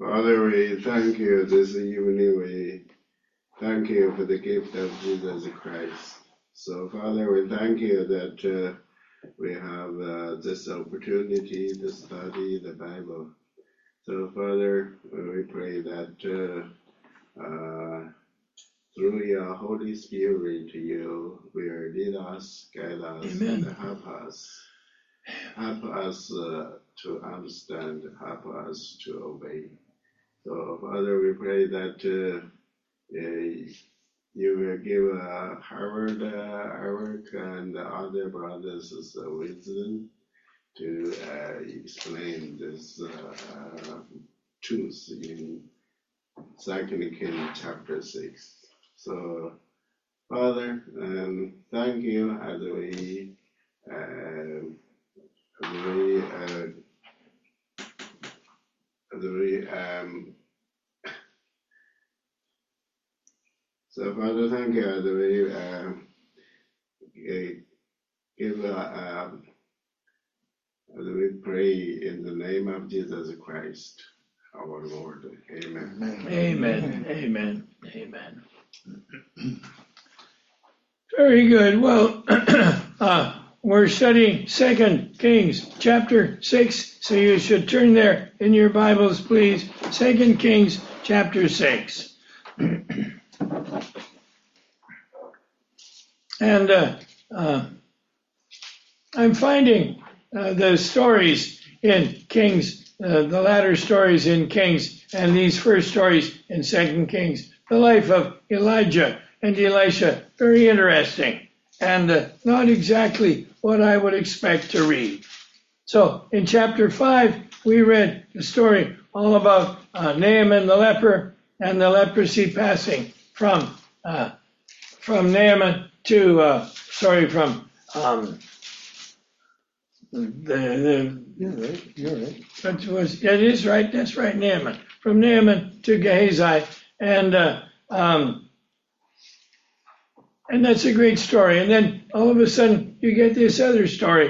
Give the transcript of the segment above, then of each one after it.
Father, we thank you this evening. We thank you for the gift of Jesus Christ. So, Father, we thank you that we have this opportunity to study the Bible. So, Father, we pray that through your Holy Spirit, you will lead us, guide us, Amen. and help us. Help us to understand, help us to obey. So, Father, we pray that you will give Howard, Eric, and the other brothers wisdom to explain this truth in 2 Kings chapter 6. So, Father, thank you as we so Father, thank you as we give as we pray in the name of Jesus Christ, our Lord. Amen. Amen. Amen. Amen. Very good. Well, we're studying 2 Kings chapter 6, so you should turn there in your Bibles, please. 2 Kings chapter 6. And I'm finding the stories in Kings, the latter stories in Kings, and these first stories in 2 Kings, the life of Elijah and Elisha, very interesting, and not exactly what I would expect to read. So in chapter 5, we read the story all about Naaman the leper and the leprosy passing from Naaman to, You're right. it is right, that's right, Naaman. From Naaman to Gehazi, and that's a great story. And then all of a sudden you get this other story.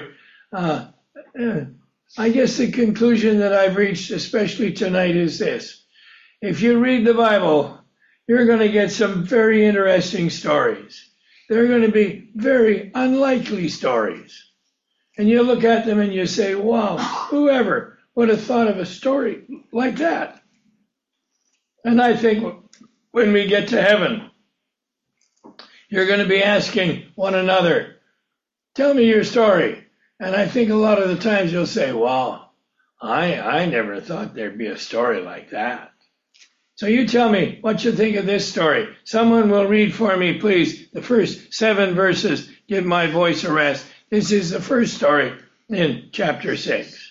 I guess the conclusion that I've reached, especially tonight, is this. If you read the Bible, you're going to get some very interesting stories. They're going to be very unlikely stories. And you look at them and you say, wow, whoever would have thought of a story like that? And I think when we get to heaven, you're going to be asking one another, tell me your story. And I think a lot of the times you'll say, wow, I never thought there'd be a story like that. So you tell me what you think of this story. Someone will read for me, please, the first 7 verses. Give my voice a rest. This is the first story in chapter 6.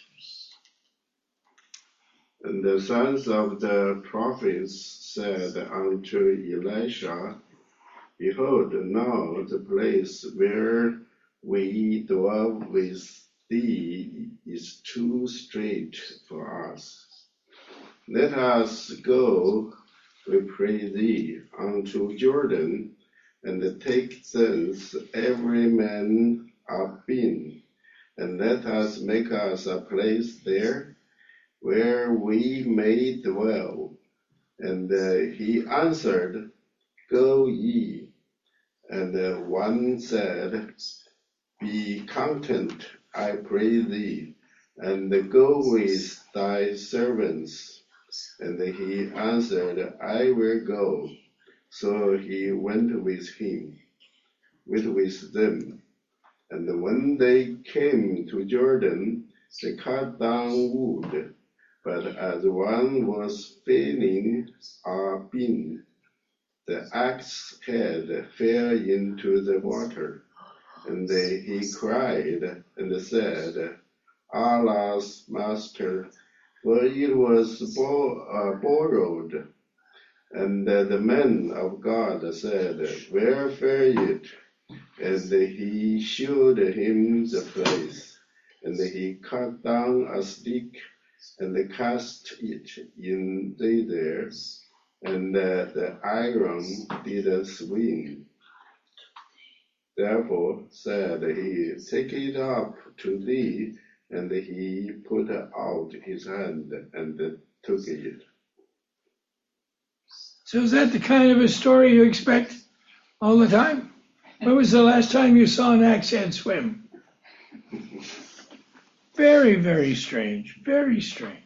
And the sons of the prophets said unto Elisha, behold, now the place where we dwell with thee is too strait for us. Let us go, we pray thee, unto Jordan, and take thence every man a bin, and let us make us a place there, where we may dwell. And he answered, go ye. And one said, be content, I pray thee, and go with thy servants. And he answered, I will go. So he went with them. And when they came to Jordan, they cut down wood. But as one was filling a bin, the axe head fell into the water. And he cried and said, alas, master, for it was borrowed. And the man of God said, where fell it? And he showed him the place. And he cut down a stick and cast it in there. And the iron did swing. Therefore said he, take it up to thee. And he put out his hand and took it. So is that the kind of a story you expect all the time? When was the last time you saw an axe head swim? Very, very strange. Very strange.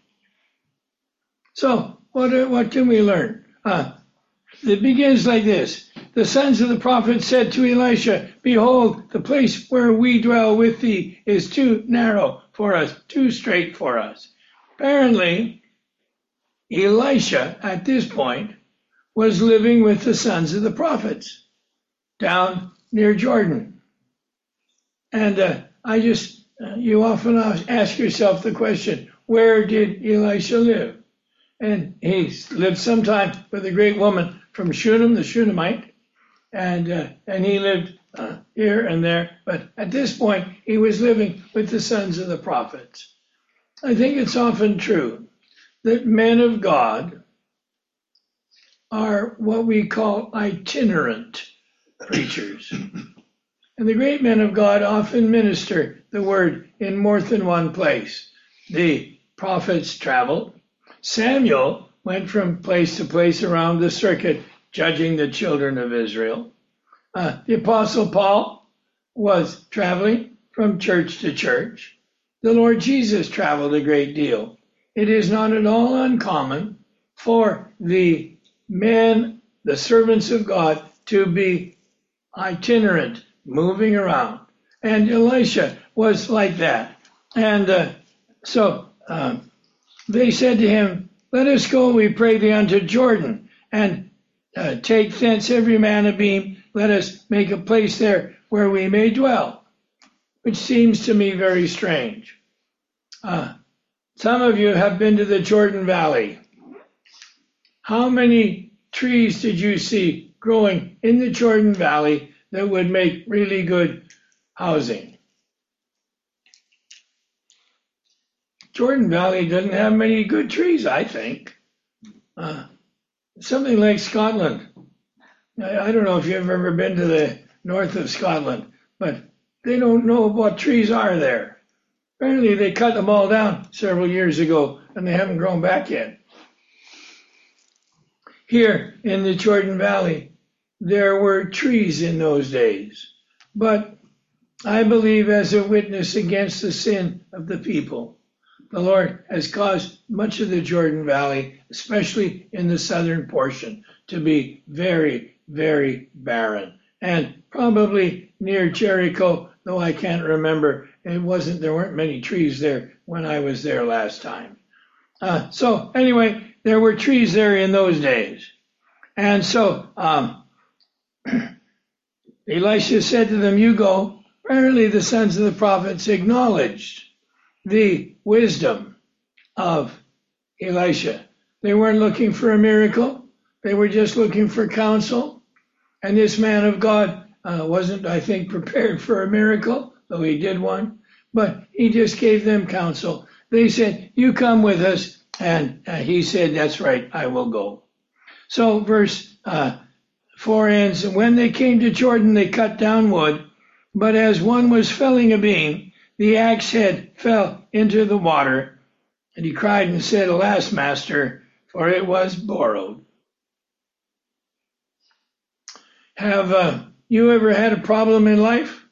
So what can we learn? It begins like this. The sons of the prophet said to Elisha, behold, the place where we dwell with thee is too narrow for us, too strait for us. Apparently, Elisha, at this point, was living with the sons of the prophets down near Jordan. And you often ask yourself the question, where did Elisha live? And he lived sometime with a great woman from Shunem, the Shunammite, and he lived here and there. But at this point, he was living with the sons of the prophets. I think it's often true that men of God are what we call itinerant preachers. And the great men of God often minister the word in more than one place. The prophets traveled. Samuel went from place to place around the circuit, judging the children of Israel. The Apostle Paul was traveling from church to church. The Lord Jesus traveled a great deal. It is not at all uncommon for the men, the servants of God, to be itinerant, moving around. And Elisha was like that. And so they said to him, let us go, we pray thee, unto Jordan, and take thence every man a beam. Let us make a place there where we may dwell, which seems to me very strange. Some of you have been to the Jordan Valley. How many trees did you see growing in the Jordan Valley that would make really good housing? Jordan Valley doesn't have many good trees, I think. Something like Scotland. I don't know if you've ever been to the north of Scotland, but they don't know what trees are there. Apparently they cut them all down several years ago and they haven't grown back yet. Here in the Jordan Valley, there were trees in those days, but I believe as a witness against the sin of the people, the Lord has caused much of the Jordan Valley, especially in the southern portion, to be very, very barren. And probably near Jericho, though I can't remember, there weren't many trees there when I was there last time. So anyway, there were trees there in those days. And so Elisha said to them, you go. Apparently the sons of the prophets acknowledged the wisdom of Elisha. They weren't looking for a miracle. They were just looking for counsel. And this man of God wasn't, I think, prepared for a miracle, though he did one. But he just gave them counsel. They said, you come with us. And he said, that's right, I will go. So verse 4 ends, when they came to Jordan, they cut down wood. But as one was felling a beam, the axe head fell into the water, and he cried and said, alas, master, for it was borrowed. Have you ever had a problem in life?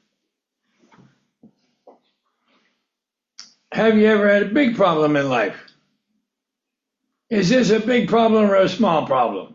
Have you ever had a big problem in life? Is this a big problem or a small problem?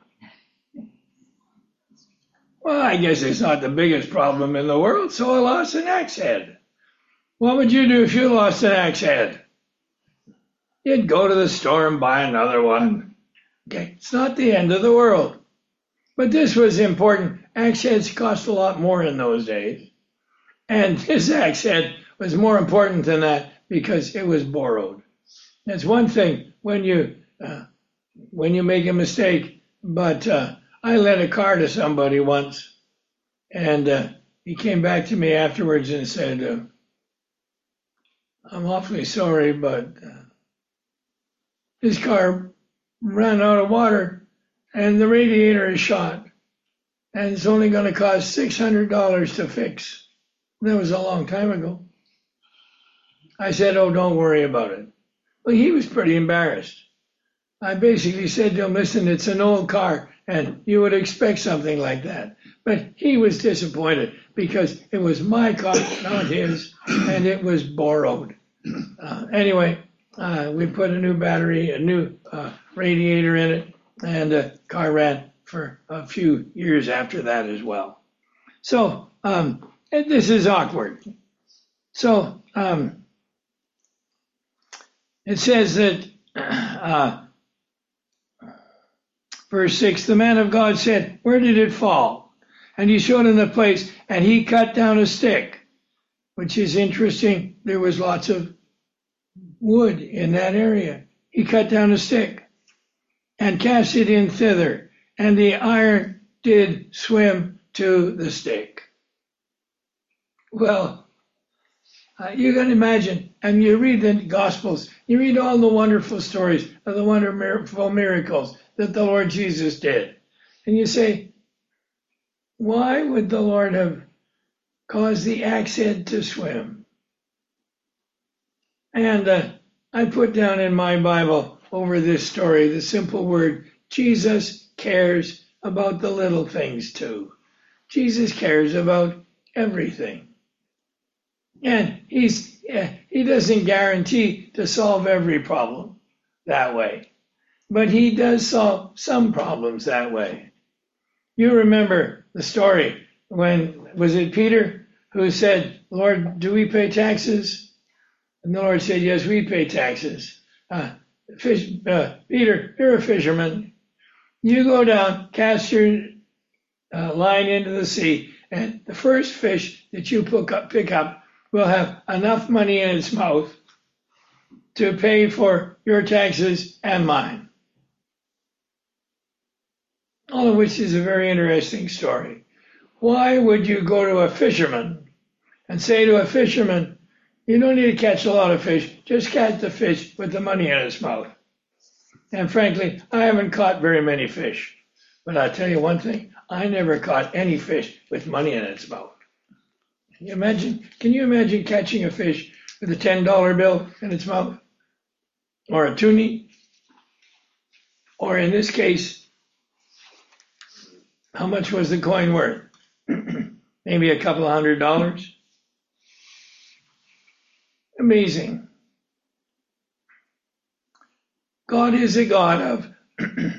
Well, I guess it's not the biggest problem in the world, so I lost an axe head. What would you do if you lost an axe head? You'd go to the store and buy another one. Okay, it's not the end of the world. But this was important. Axe heads cost a lot more in those days. And this axe head was more important than that because it was borrowed. That's one thing when you make a mistake, but I lent a car to somebody once, and he came back to me afterwards and said, I'm awfully sorry, but his car ran out of water and the radiator is shot, and it's only going to cost $600 to fix. That was a long time ago. I said, oh, don't worry about it. Well, he was pretty embarrassed. I basically said to him, listen, it's an old car, and you would expect something like that. But he was disappointed because it was my car, not his, and it was borrowed. Anyway, we put a new battery, a new radiator in it, and the car ran for a few years after that as well. So this is awkward. So it says that verse 6, the man of God said, where did it fall? And he showed him the place, and he cut down a stick, which is interesting. There was lots of wood in that area. He cut down a stick and cast it in thither, and the iron did swim to the stick. Well, you can imagine, and you read the Gospels, you read all the wonderful stories of the wonderful miracles that the Lord Jesus did. And you say, why would the Lord have caused the axe head to swim? And I put down in my Bible over this story the simple word, Jesus cares about the little things too. Jesus cares about everything. And he doesn't guarantee to solve every problem that way. But he does solve some problems that way. You remember the story when, was it Peter who said, Lord, do we pay taxes? And the Lord said, yes, we pay taxes. Peter, you're a fisherman. You go down, cast your line into the sea, and the first fish that you pick up will have enough money in its mouth to pay for your taxes and mine. All of which is a very interesting story. Why would you go to a fisherman and say to a fisherman, you don't need to catch a lot of fish, just catch the fish with the money in its mouth? And frankly, I haven't caught very many fish. But I'll tell you one thing, I never caught any fish with money in its mouth. Can you imagine catching a fish with a $10 bill in its mouth? Or a toonie? Or in this case, how much was the coin worth? Maybe a couple of $100. Amazing. God is a God of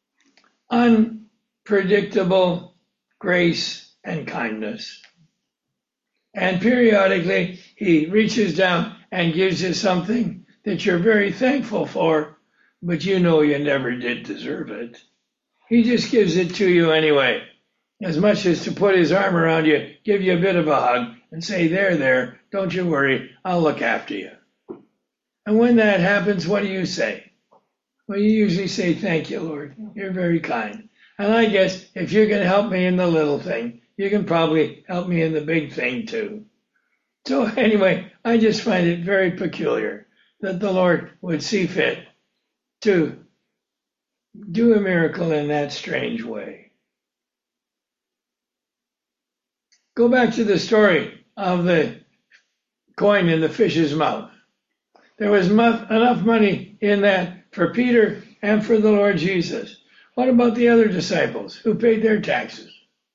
unpredictable grace and kindness. And periodically, he reaches down and gives you something that you're very thankful for, but you know you never did deserve it. He just gives it to you anyway, as much as to put his arm around you, give you a bit of a hug, and say, there, don't you worry, I'll look after you. And when that happens, what do you say? Well, you usually say, thank you, Lord. You're very kind. And I guess if you can help me in the little thing, you can probably help me in the big thing too. So anyway, I just find it very peculiar that the Lord would see fit to do a miracle in that strange way. Go back to the story of the coin in the fish's mouth. There was enough money in that for Peter and for the Lord Jesus. What about the other disciples who paid their taxes?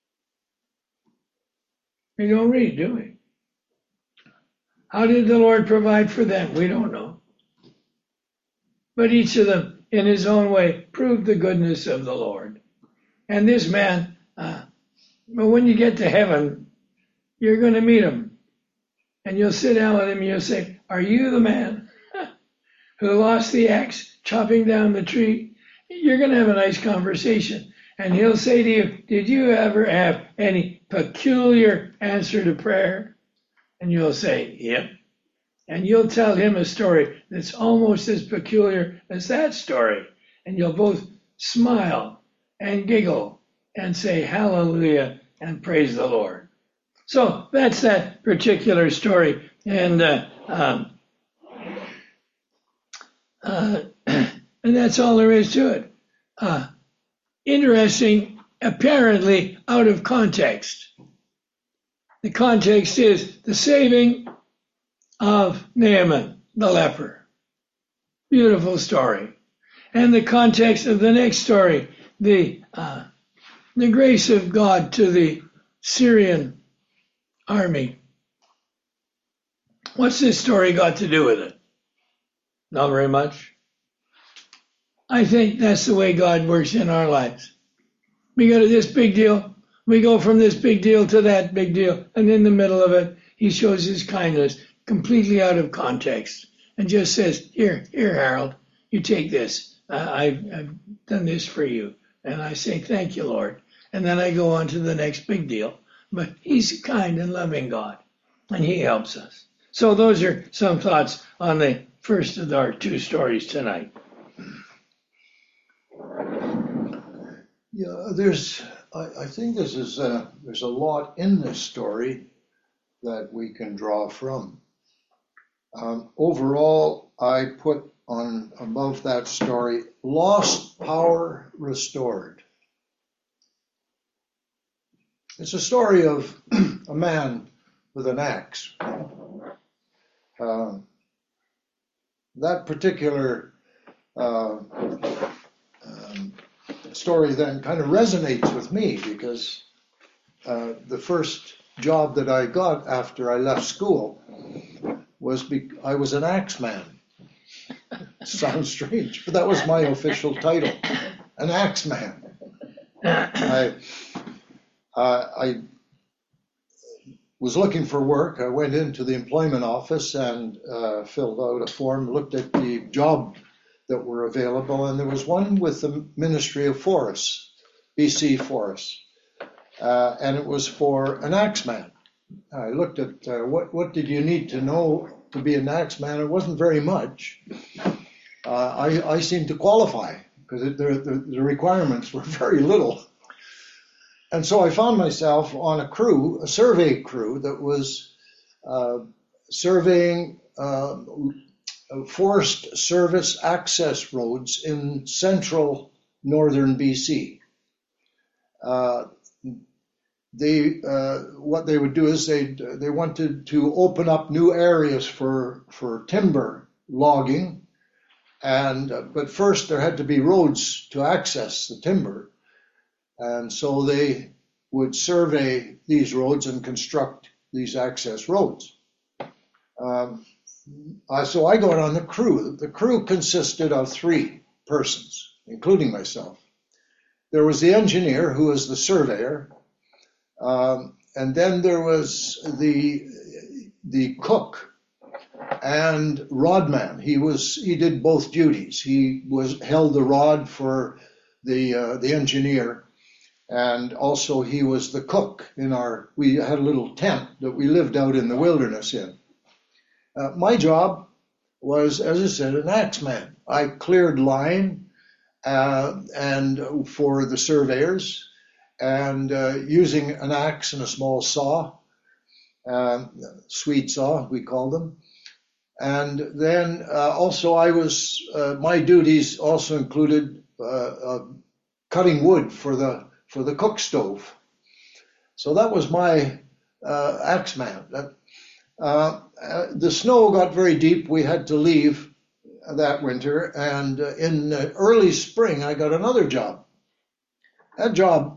We don't read, do we? How did the Lord provide for them? We don't know. But each of them, in his own way, proved the goodness of the Lord. And this man, when you get to heaven, you're going to meet him. And you'll sit down with him and you'll say, are you the man who lost the axe chopping down the tree? You're going to have a nice conversation. And he'll say to you, did you ever have any peculiar answer to prayer? And you'll say, yep. And you'll tell him a story that's almost as peculiar as that story. And you'll both smile and giggle and say hallelujah and praise the Lord. So that's that particular story. And and that's all there is to it. Interesting, apparently out of context. The context is the saving of Naaman, the leper. Beautiful story. And the context of the next story, the grace of God to the Syrian army. What's this story got to do with it? Not very much. I think that's the way God works in our lives. We go to this big deal, we go from this big deal to that big deal, and in the middle of it, he shows his kindness completely out of context and just says, here, Harold, you take this. I've done this for you. And I say, thank you, Lord. And then I go on to the next big deal. But he's a kind and loving God, and he helps us. So those are some thoughts on the first of our two stories tonight. Yeah, I think there's a lot in this story that we can draw from. Overall, I put on above that story, lost power restored. It's a story of a man with an axe. That particular story then kind of resonates with me because the first job that I got after I left school was I was an axe man. Sounds strange, but that was my official title, an axe man. I was looking for work. I went into the employment office and filled out a form, looked at the job that were available, and there was one with the Ministry of Forests, BC Forests, and it was for an axeman. I looked at what did you need to know to be an axeman. It wasn't very much. I seemed to qualify because the requirements were very little. And so I found myself on a survey crew that was surveying Forest Service access roads in central northern BC. What they would do is they wanted to open up new areas for timber logging, but first there had to be roads to access the timber, and so they would survey these roads and construct these access roads. So I got on the crew. The crew consisted of 3 persons, including myself. There was the engineer, who was the surveyor, and then there was the cook and rodman. He did both duties. He held the rod for the engineer, and also he was the cook we had a little tent that we lived out in the wilderness in. My job was, as I said, an axeman. I cleared line and for the surveyors, and using an axe and a small saw, sweet saw we called them. And then also my duties also included cutting wood for the cook stove. So that was my axeman. The snow got very deep. We had to leave that winter, and in early spring I got another job. That job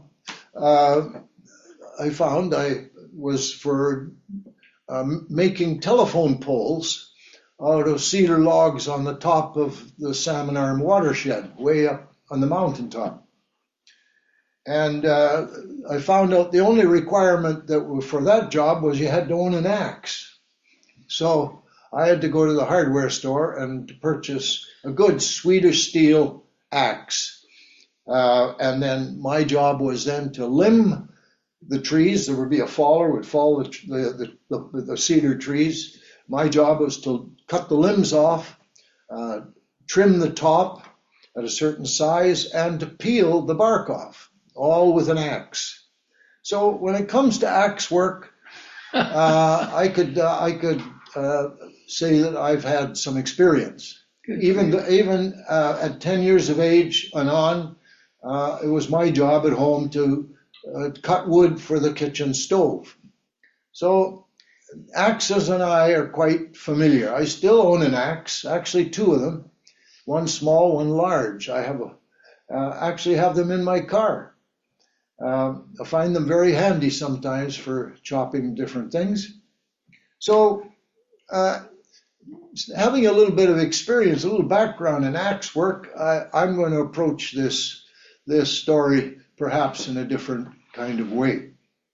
I found was for making telephone poles out of cedar logs on the top of the Salmon Arm watershed, way up on the mountaintop. And I found out the only requirement for that job was you had to own an axe. So I had to go to the hardware store and purchase a good Swedish steel axe. And then my job was then to limb the trees. There would be a faller would fall the cedar trees. My job was to cut the limbs off, trim the top at a certain size, and to peel the bark off, all with an axe. So when it comes to axe work, I could say that I've had some experience. Even at 10 years of age and on, it was my job at home to cut wood for the kitchen stove. So axes and I are quite familiar. I still own an axe, actually 2 of them. one small, one large. I have actually have them in my car. I find them very handy sometimes for chopping different things. So, having a little bit of experience, a little background in axe work, I'm going to approach this story perhaps in a different kind of way.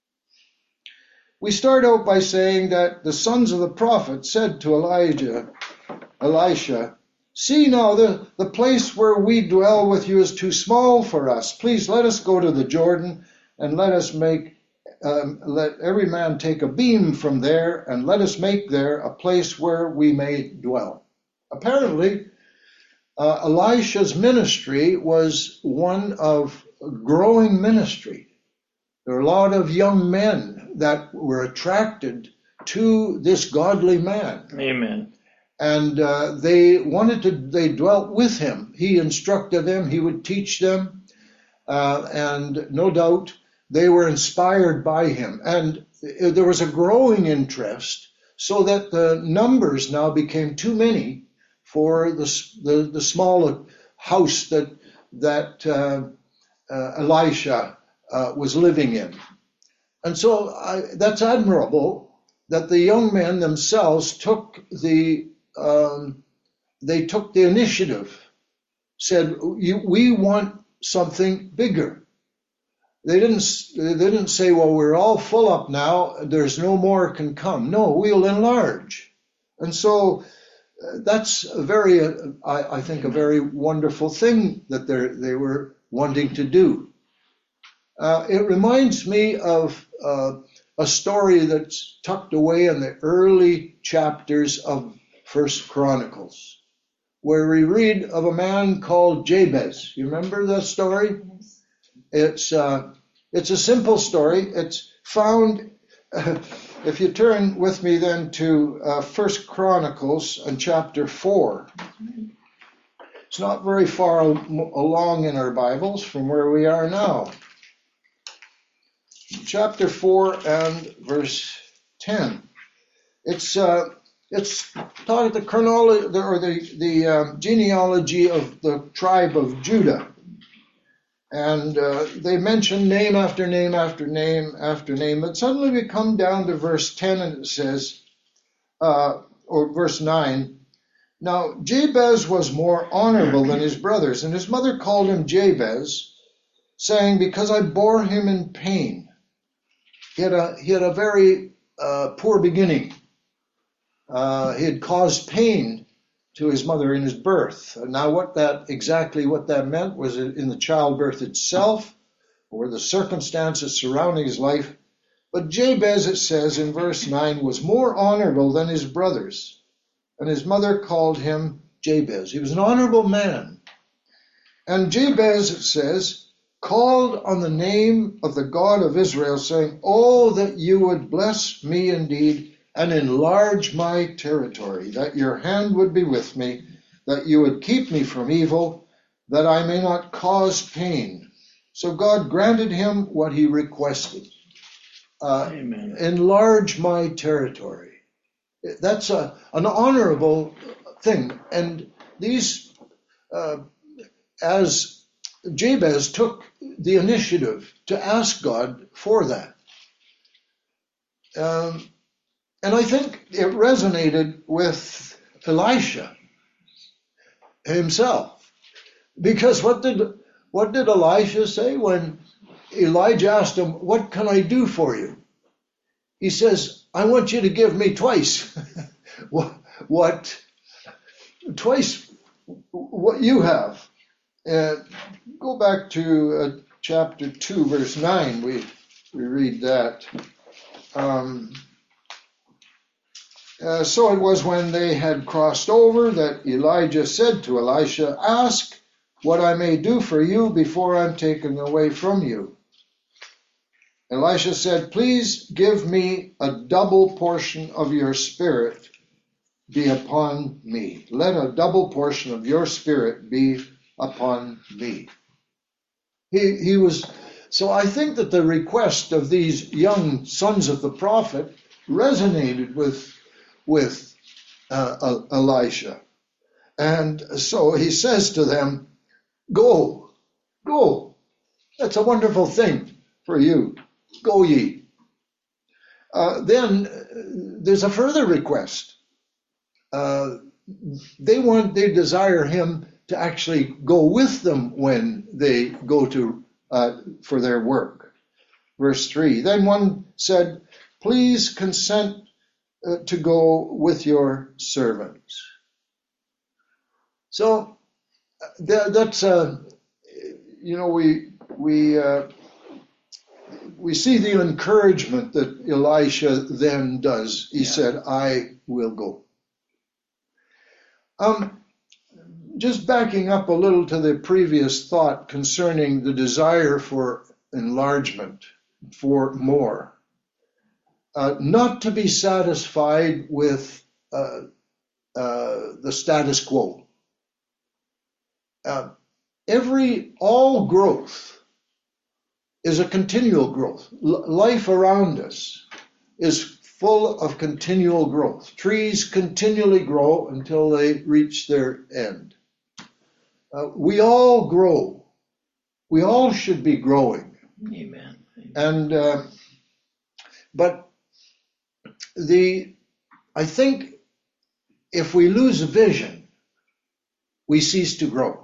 We start out by saying that the sons of the prophet said to Elisha, "See now, the place where we dwell with you is too small for us. Please let us go to the Jordan and let every man take a beam from there and let us make there a place where we may dwell." Apparently, Elisha's ministry was one of growing ministry. There were a lot of young men that were attracted to this godly man. Amen. And they dwelt with him. He instructed them, he would teach them, and no doubt they were inspired by him. And there was a growing interest, so that the numbers now became too many for the small house that Elisha was living in. And so that's admirable that the young men themselves took the initiative, said, "We want something bigger." They didn't say, "Well, we're all full up now, there's no more can come." No, we'll enlarge. And so that's I think, a very wonderful thing that they were wanting to do. It reminds me of a story that's tucked away in the early chapters of First Chronicles, where we read of a man called Jabez. You remember that story? Yes. It's a simple story. It's found, if you turn with me then to First Chronicles and chapter 4. It's not very far along in our Bibles from where we are now. Chapter 4 and verse 10. It's taught at the chronology or the genealogy of the tribe of Judah, and they mention name after name after name after name. But suddenly we come down to verse 10, and it says, or verse 9. Now Jabez was more honorable than his brothers, and his mother called him Jabez, saying, "Because I bore him in pain." He had a very poor beginning. He had caused pain to his mother in his birth. And now what that meant, was it in the childbirth itself, or the circumstances surrounding his life? But Jabez, it says in verse 9, was more honorable than his brothers, and his mother called him Jabez. He was an honorable man. And Jabez, it says, called on the name of the God of Israel, saying, "Oh, that you would bless me indeed and enlarge my territory, that your hand would be with me, that you would keep me from evil, that I may not cause pain." So God granted him what he requested. Amen. Enlarge my territory. That's an honorable thing. And these, as Jabez took the initiative to ask God for that. And I think it resonated with Elisha himself. Because what did Elisha say when Elijah asked him, "What can I do for you?" He says, "I want you to give me twice twice what you have." Go back to chapter 2, verse 9. We read that. So it was when they had crossed over that Elijah said to Elisha, "Ask what I may do for you before I'm taken away from you." Elisha said, "Please give me a double portion of your spirit be upon me. Let a double portion of your spirit be upon me." He was, so I think that the request of these young sons of the prophet resonated with Elisha. And so he says to them, go, go. That's a wonderful thing for you. Go ye. Then there's a further request. They desire him to actually go with them when they go to for their work. Verse 3. Then one said, please consent to go with your servants. So that's we see the encouragement that Elisha then does. He said, I will go. Just backing up a little to the previous thought concerning the desire for enlargement, for more. Not to be satisfied with the status quo. All growth is a continual growth. Life around us is full of continual growth. Trees continually grow until they reach their end. We all grow. We all should be growing. Amen. And but I think if we lose vision, we cease to grow.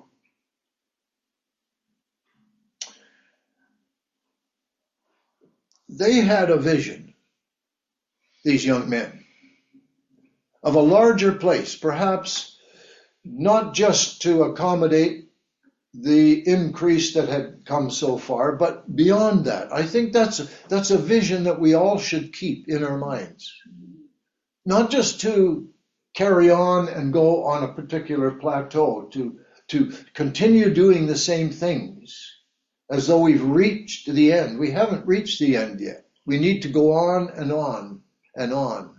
They had a vision, these young men, of a larger place, perhaps not just to accommodate the increase that had come so far, but beyond that. I think that's a vision that we all should keep in our minds. Not just to carry on and go on a particular plateau, to continue doing the same things as though we've reached the end. We haven't reached the end yet. We need to go on and on and on.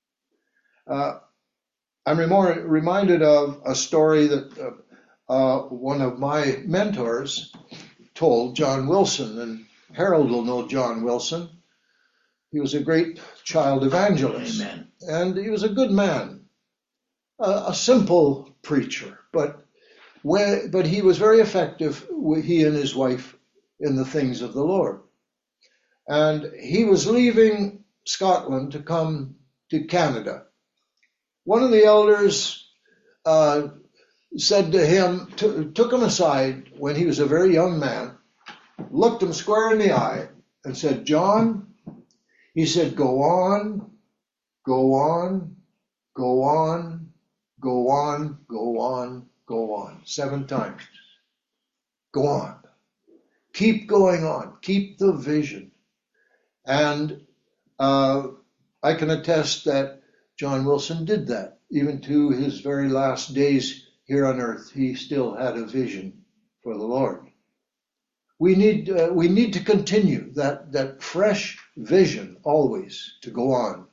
I'm reminded of a story that one of my mentors told, John Wilson, and Harold will know John Wilson. He was a great child evangelist. Amen. And he was a good man, a simple preacher, but he was very effective, he and his wife, in the things of the Lord. And he was leaving Scotland to come to Canada. One of the elders said to him, took him aside when he was a very young man, looked him square in the eye and said, John, he said, go on, go on, go on, go on, go on, go on, 7 times. Go on. Keep going on. Keep the vision. And I can attest that John Wilson did that. Even to his very last days here on earth, he still had a vision for the Lord. We need to continue that fresh vision always to go on.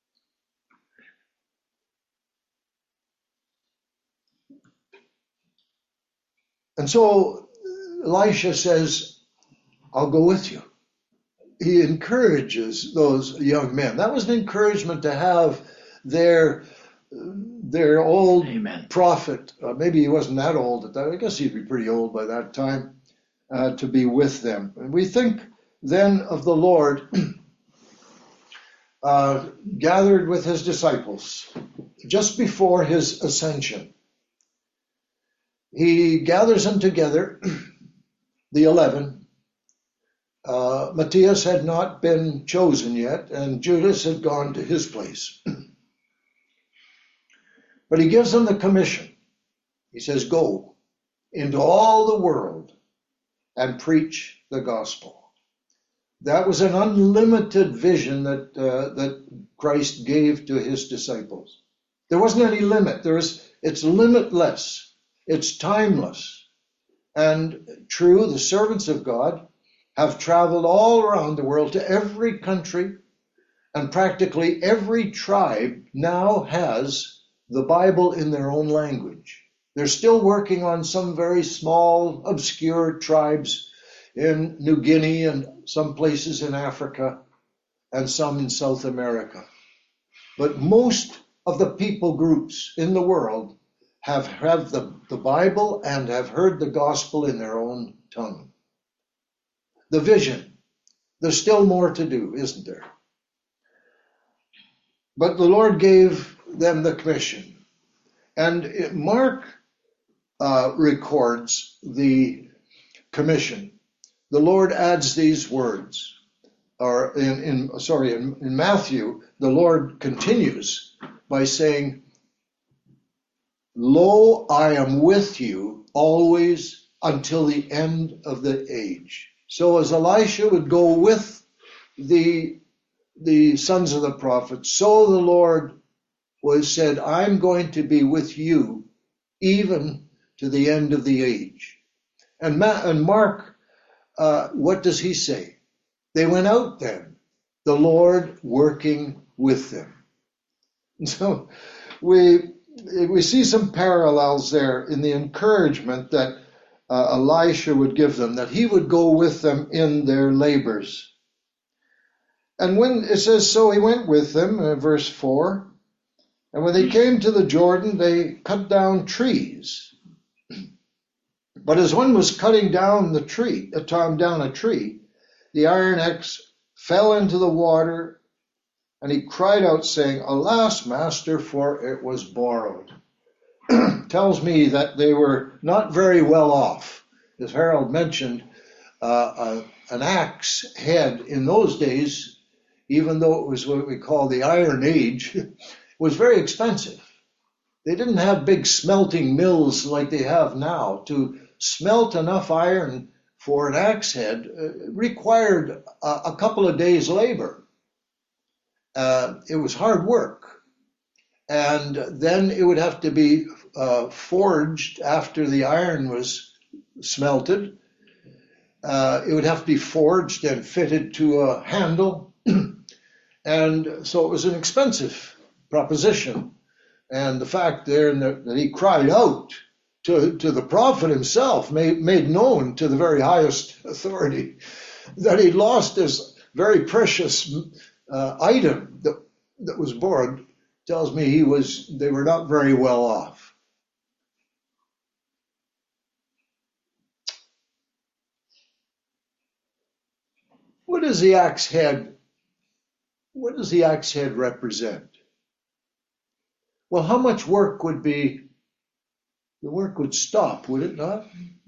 And so Elisha says, I'll go with you. He encourages those young men. That was an encouragement to have their old Amen. prophet, maybe he wasn't that old at that, I guess he'd be pretty old by that time, to be with them. And we think then of the Lord gathered with his disciples just before his ascension. He gathers them together, the 11. Matthias had not been chosen yet, and Judas had gone to his place. But he gives them the commission. He says, go into all the world and preach the gospel. That was an unlimited vision that Christ gave to his disciples. There wasn't any limit. It's limitless. It's timeless. And true, the servants of God have traveled all around the world to every country, and practically every tribe now has the Bible in their own language. They're still working on some very small, obscure tribes in New Guinea and some places in Africa and some in South America. But most of the people groups in the world have the Bible and have heard the gospel in their own tongue. The vision. There's still more to do, isn't there? But the Lord gave them the commission. And Mark records the commission. The Lord adds these words. Or in Matthew, the Lord continues by saying, "Lo, I am with you always until the end of the age." So as Elisha would go with the sons of the prophets, so the Lord said, "I'm going to be with you even to the end of the age." And Mark, what does he say? They went out then, the Lord working with them. And so we see some parallels there in the encouragement that Elisha would give them, that he would go with them in their labors. And when it says, so he went with them, verse 4, and when they came to the Jordan, they cut down trees. But as one was cutting down a tree, the iron axe fell into the water, and he cried out, saying, "Alas, master, for it was borrowed." Tells me that they were not very well off. As Harold mentioned, an axe head in those days, even though it was what we call the Iron Age, was very expensive. They didn't have big smelting mills like they have now. To smelt enough iron for an axe head required a couple of days' labor. It was hard work. And then it would have to be forged after the iron was smelted. It would have to be forged and fitted to a handle. And so it was an expensive proposition. And the fact there that he cried out to the prophet himself made known to the very highest authority that he lost this very precious item that was borrowed, tells me they were not very well off. What does the axe head represent? Well, how much work the work would stop, would it not?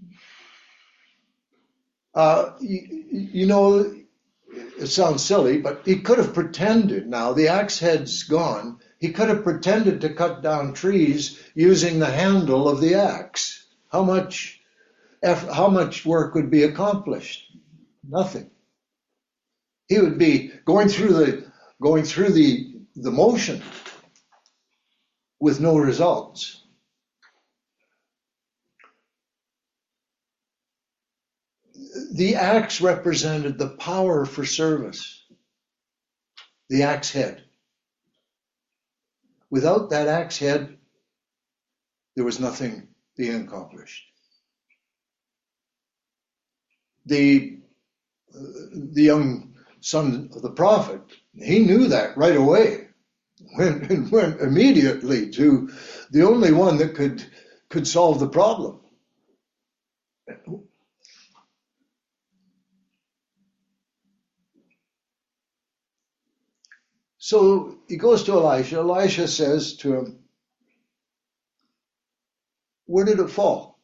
It sounds silly, but he could have pretended, now the axe head's gone, he could have pretended to cut down trees using the handle of the axe. How much work would be accomplished? Nothing. He would be going through the motion with no results. The axe represented the power for service. The axe head. Without that axe head, there was nothing being accomplished. The young son of the prophet, he knew that right away. Went immediately to the only one that could solve the problem. So he goes to Elisha. Elisha says to him, "Where did it fall?"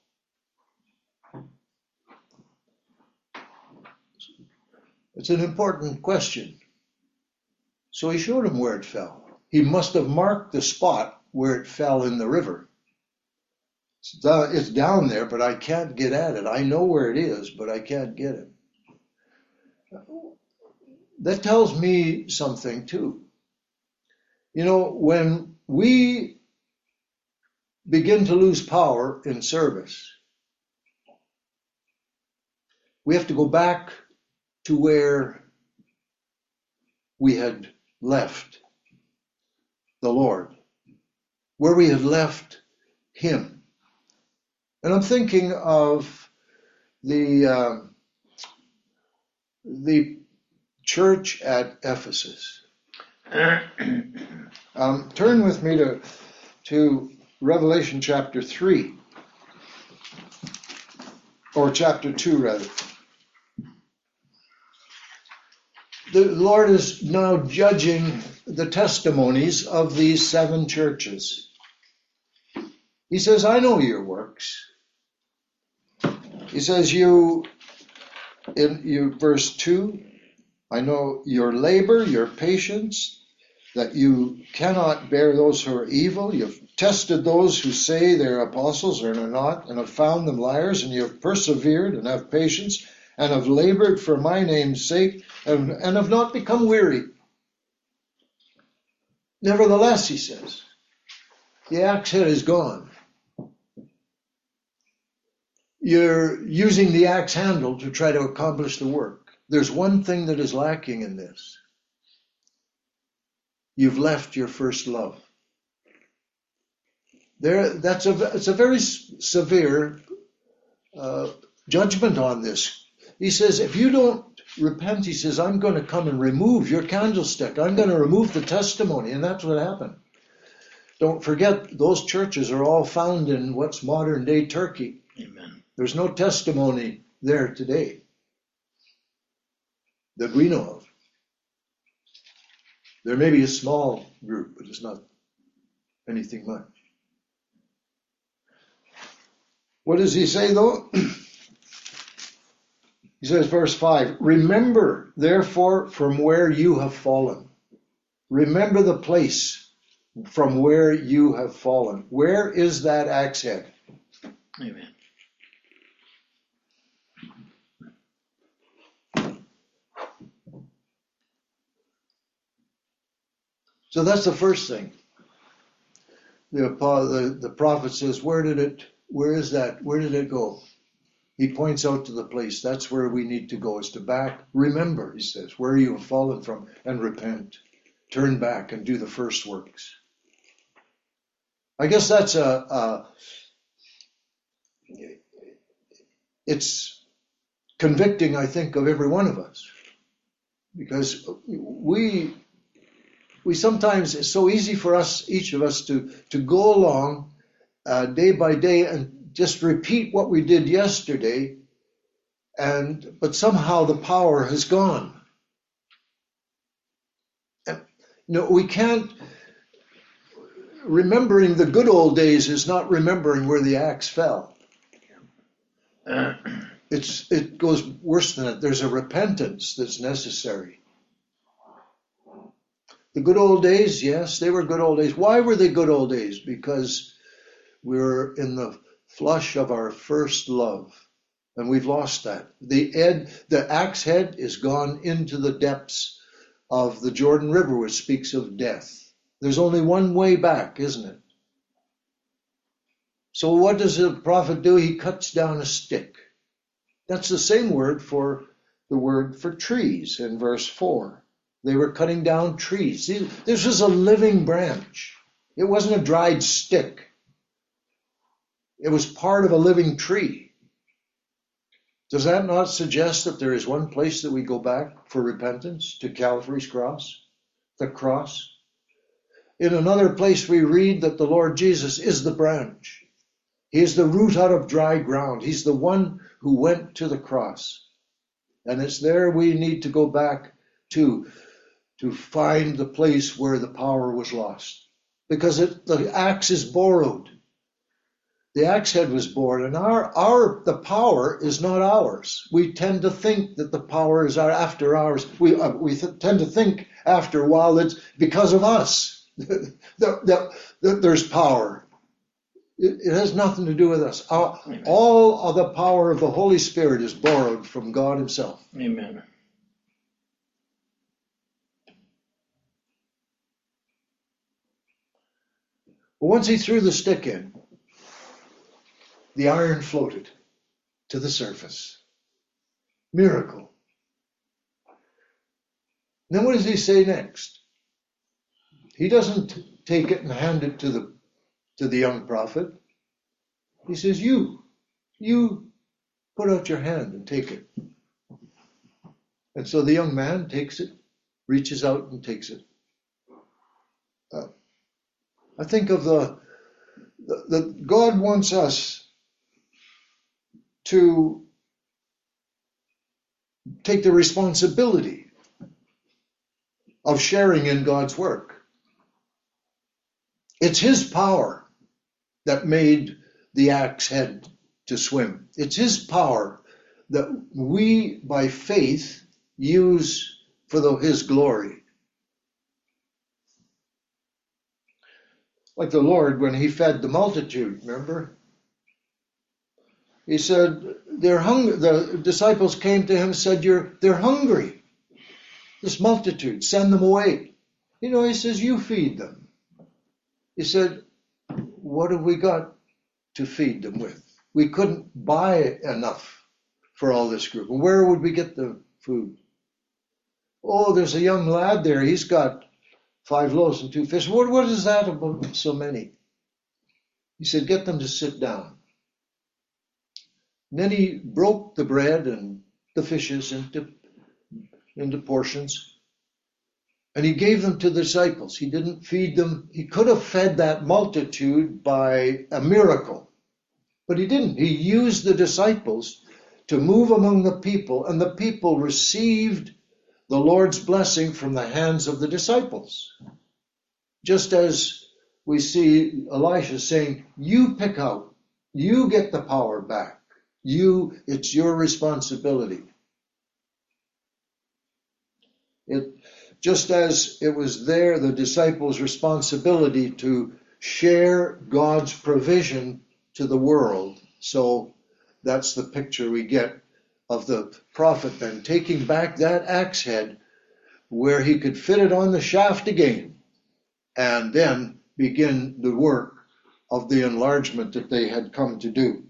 It's an important question. So he showed him where it fell. He must have marked the spot where it fell in the river. It's down there, but I can't get at it. I know where it is, but I can't get it. That tells me something too. When we begin to lose power in service, we have to go back to where we had left the Lord, where we had left Him. And I'm thinking of the church at Ephesus. Turn with me to Revelation chapter 3, or chapter 2 rather. The Lord is now judging the testimonies of these 7 churches. He says, I know your works. He says, verse 2, I know your labor, your patience, that you cannot bear those who are evil. You've tested those who say they're apostles and are not, and have found them liars, and you have persevered and have patience, and have labored for my name's sake, and have not become weary. Nevertheless, he says, the axe head is gone. You're using the axe handle to try to accomplish the work. There's one thing that is lacking in this. You've left your first love. It's a very severe judgment on this. He says, if you don't repent, he says, I'm going to come and remove your candlestick. I'm going to remove the testimony. And that's what happened. Don't forget, those churches are all found in what's modern day Turkey. Amen. There's no testimony there today that we know of. There may be a small group, but it's not anything much. What does he say, though? He says, verse 5, remember, therefore, from where you have fallen. Remember the place from where you have fallen. Where is that axe head? Amen. So that's the first thing. The prophet says, where is that? Where did it go? He points out to the place. That's where we need to go, is to back. Remember, he says, where you have fallen from, and repent. Turn back and do the first works. I guess that's it's convicting, I think, of every one of us. Because we sometimes, it's so easy for us, each of us, to go along day by day and just repeat what we did yesterday, but somehow the power has gone. And, we can't. Remembering the good old days is not remembering where the axe fell. It goes worse than that. There's a repentance that's necessary. The good old days, yes, they were good old days. Why were they good old days? Because we were in the flush of our first love, and we've lost that. The axe head is gone into the depths of the Jordan River, which speaks of death. There's only one way back, isn't it? So what does the prophet do? He cuts down a stick. That's the same word for the word for trees in verse 4. They were cutting down trees. This was a living branch. It wasn't a dried stick. It was part of a living tree. Does that not suggest that there is one place that we go back for repentance, to Calvary's cross, the cross? In another place we read that the Lord Jesus is the branch. He is the root out of dry ground. He's the one who went to the cross. And it's there we need to go back to find the place where the power was lost. Because the axe is borrowed. The axe head was borrowed, and the power is not ours. We tend to think that the power is after ours. We tend to think after a while it's because of us that there's power. It has nothing to do with us. All of the power of the Holy Spirit is borrowed from God himself. Amen. But once he threw the stick in, the iron floated to the surface. Miracle. Then what does he say next? He doesn't take it and hand it to the young prophet. He says, you put out your hand and take it. And so the young man takes it, reaches out and takes it. I think of God wants us to take the responsibility of sharing in God's work. It's His power that made the axe head to swim. It's His power that we, by faith, use for His glory. Like the Lord when He fed the multitude, remember? He said, the disciples came to Him and said, they're hungry. This multitude, send them away. He says, you feed them. He said, what have we got to feed them with? We couldn't buy enough for all this group. And where would we get the food? Oh, there's a young lad there. He's got 5 loaves and 2 fish. What is that about so many? He said, get them to sit down. And then He broke the bread and the fishes into portions. And He gave them to the disciples. He didn't feed them. He could have fed that multitude by a miracle. But He didn't. He used the disciples to move among the people. And the people received the Lord's blessing from the hands of the disciples. Just as we see Elisha saying, you pick out, you get the power back. It's your responsibility. Just as it was the disciples' responsibility to share God's provision to the world. So that's the picture we get of the prophet then taking back that axe head where he could fit it on the shaft again and then begin the work of the enlargement that they had come to do.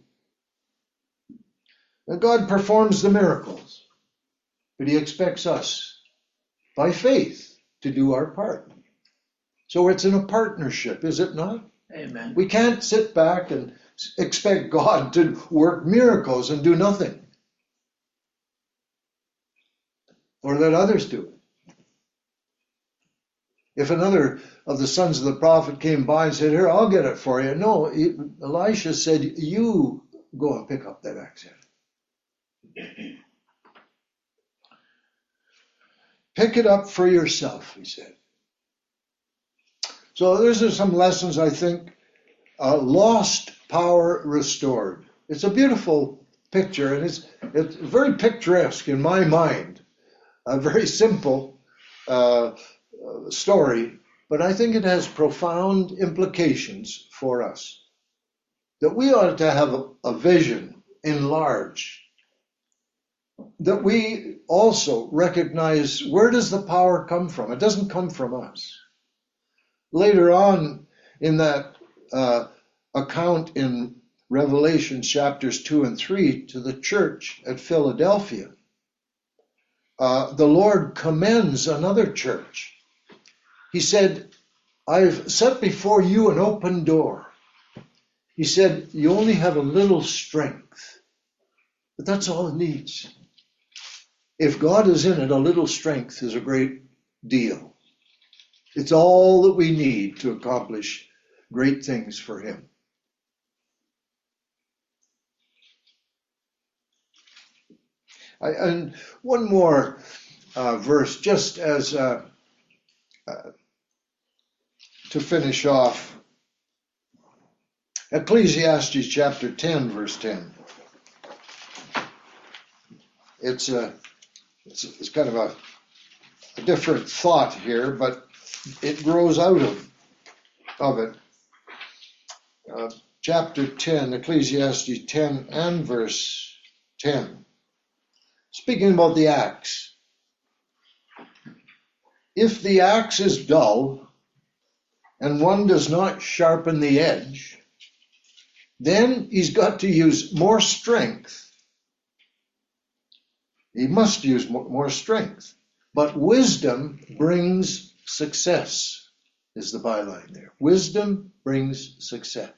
And God performs the miracles, but He expects us, by faith, to do our part. So it's in a partnership, is it not? Amen. We can't sit back and expect God to work miracles and do nothing. Or let others do it. If another of the sons of the prophet came by and said, here, I'll get it for you. No, Elisha said, you go and pick up that axe head. Pick it up for yourself, he said. So those are some lessons, I think. Lost power restored. It's a beautiful picture, and it's very picturesque in my mind. A very simple story, but I think it has profound implications for us. That we ought to have a vision enlarged. That we also recognize, where does the power come from? It doesn't come from us. Later on in that account in Revelation chapters 2 and 3 to the church at Philadelphia, the Lord commends another church. He said, I've set before you an open door. He said, you only have a little strength, but that's all it needs. If God is in it, a little strength is a great deal. It's all that we need to accomplish great things for Him. And one more verse, just as to finish off. Ecclesiastes chapter 10, verse 10. It's kind of a different thought here, but it grows out of it. Chapter 10, Ecclesiastes 10 and verse 10. Speaking about the axe. If the axe is dull and one does not sharpen the edge, then he's got to use more strength. He must use more strength. But wisdom brings success, is the byline there. Wisdom brings success.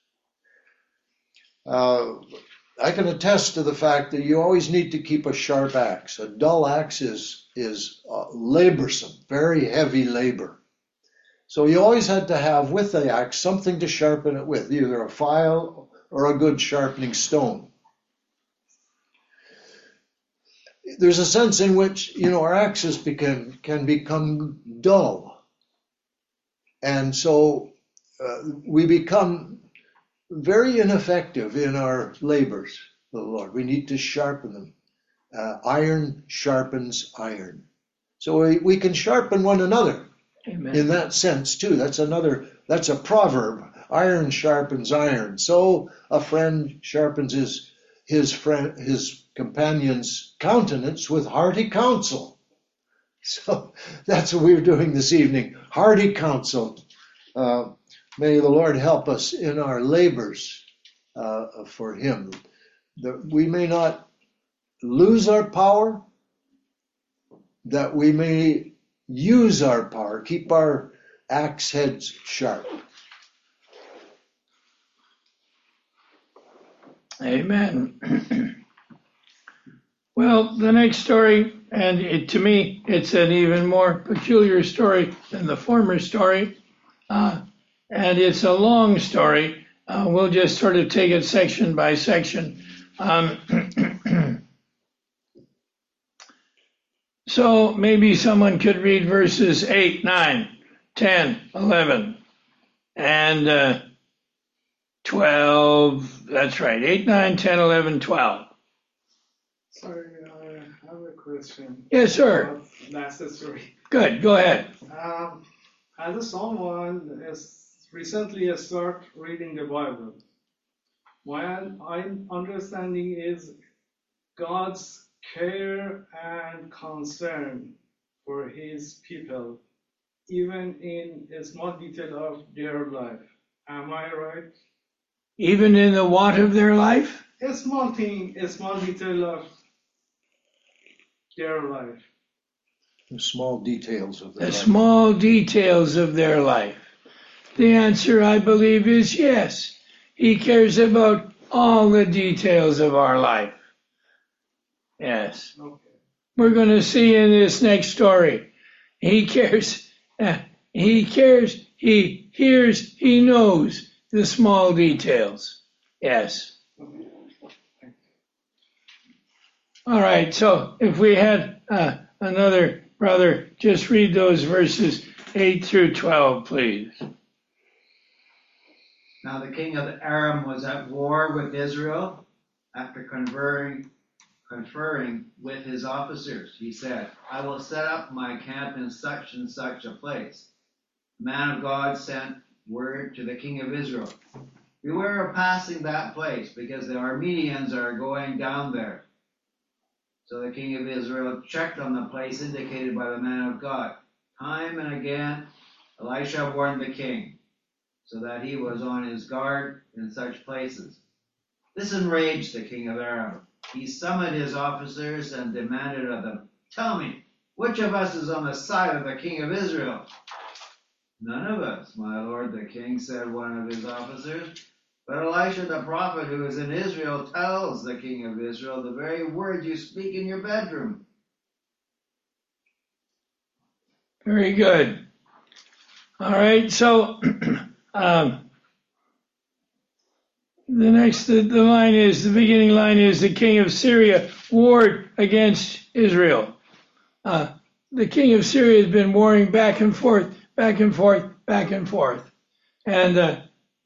I can attest to the fact that you always need to keep a sharp axe. A dull axe is laborsome, very heavy labor. So you always had to have with the axe something to sharpen it with, either a file or a good sharpening stone. There's a sense in which, our axes can become dull. And so we become very ineffective in our labors for the Lord. We need to sharpen them. Iron sharpens iron. So we can sharpen one another. Amen. In that sense too. That's a proverb. Iron sharpens iron. So a friend sharpens his companion's countenance with hearty counsel. So that's what we're doing this evening. Hearty counsel. May the Lord help us in our labors for Him, that we may not lose our power, that we may use our power, keep our axe heads sharp. Amen. Well, the next story, and to me, it's an even more peculiar story than the former story, and it's a long story. We'll just sort of take it section by section. So maybe someone could read verses 8, 9, 10, 11, and 12. That's right, 8, 9, 10, 11, 12. Sorry, I have a question. Yes, sir. That's the story. Good, go ahead. As someone has recently started reading the Bible, my understanding is God's care and concern for His people, even in a small detail of their life. Am I right? Even in the what of their life? A small thing, a small detail of their life. The small details of their The life. small details of their life. The answer, I believe, is yes. He cares about all the details of our life. Yes. Okay. We're going to see in this next story. He cares. He cares. He hears. He knows the small details. Yes. All right. So if we had another brother, just read those verses 8 through 12, please. Now the king of Aram was at war with Israel. After conferring with his officers, he said, I will set up my camp in such and such a place. The man of God sent word to the king of Israel, beware of passing that place, because the Arameans are going down there. So the king of Israel checked on the place indicated by the man of God. Time and again Elisha warned the king, so that he was on his guard in such places. This enraged the king of Aram. He summoned his officers and demanded of them, tell me, which of us is on the side of the king of Israel? None of us, my lord the king, said one of his officers. But Elisha the prophet who is in Israel tells the king of Israel the very word you speak in your bedroom. Very good. All right. So the beginning line is the king of Syria warred against Israel. The king of Syria has been warring back and forth. And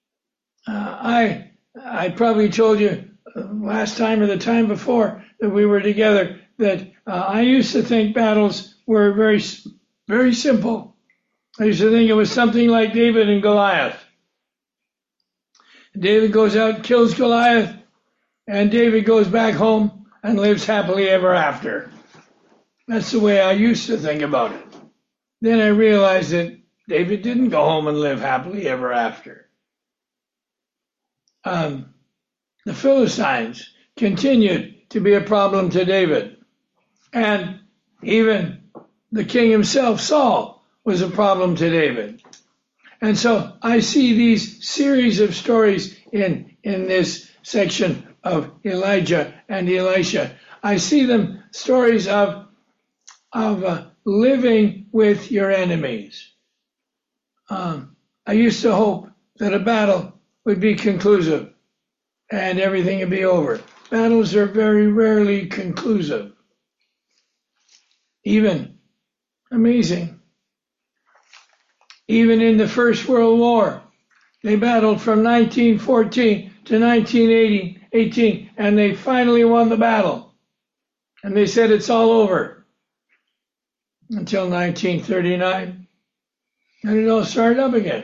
I probably told you last time or the time before that we were together that I used to think battles were very, very simple. I used to think it was something like David and Goliath. David goes out and kills Goliath, and David goes back home and lives happily ever after. That's the way I used to think about it. Then I realized that David didn't go home and live happily ever after. The Philistines continued to be a problem to David. And even the king himself, Saul, was a problem to David. And so I see these series of stories in this section of Elijah and Elisha. I see them stories of living with your enemies. I used to hope that a battle would be conclusive and everything would be over. Battles are very rarely conclusive. Even amazing. Even in the First World War, they battled from 1914 to 1918, and they finally won the battle. And they said it's all over until 1939, and it all started up again.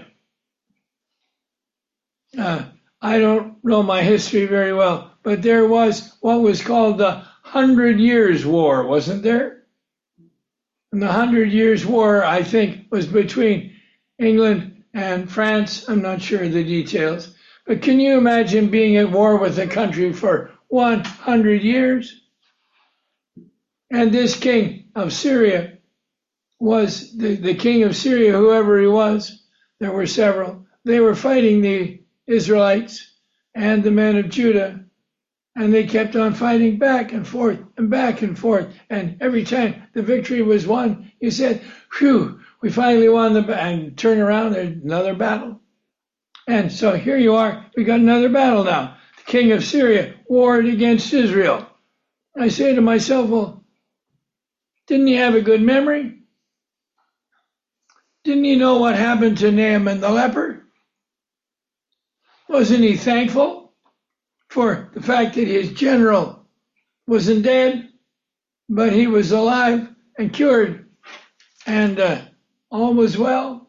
I don't know my history very well, but there was what was called the 100 Years' War, wasn't there? And the 100 Years' War, I think, was between England and France. I'm not sure of the details. But can you imagine being at war with a country for 100 years? And this king of Syria was the king of Syria, whoever he was. There were several. They were fighting the Israelites and the men of Judah. And they kept on fighting back and forth and back and forth. And every time the victory was won, you said, phew, we finally won the battle. And turn around, there's another battle. And so here you are, we got another battle now. The king of Syria warred against Israel. I say to myself, well, didn't he have a good memory? Didn't he know what happened to Naaman the leper? Wasn't he thankful for the fact that his general wasn't dead, but he was alive and cured, and all was well?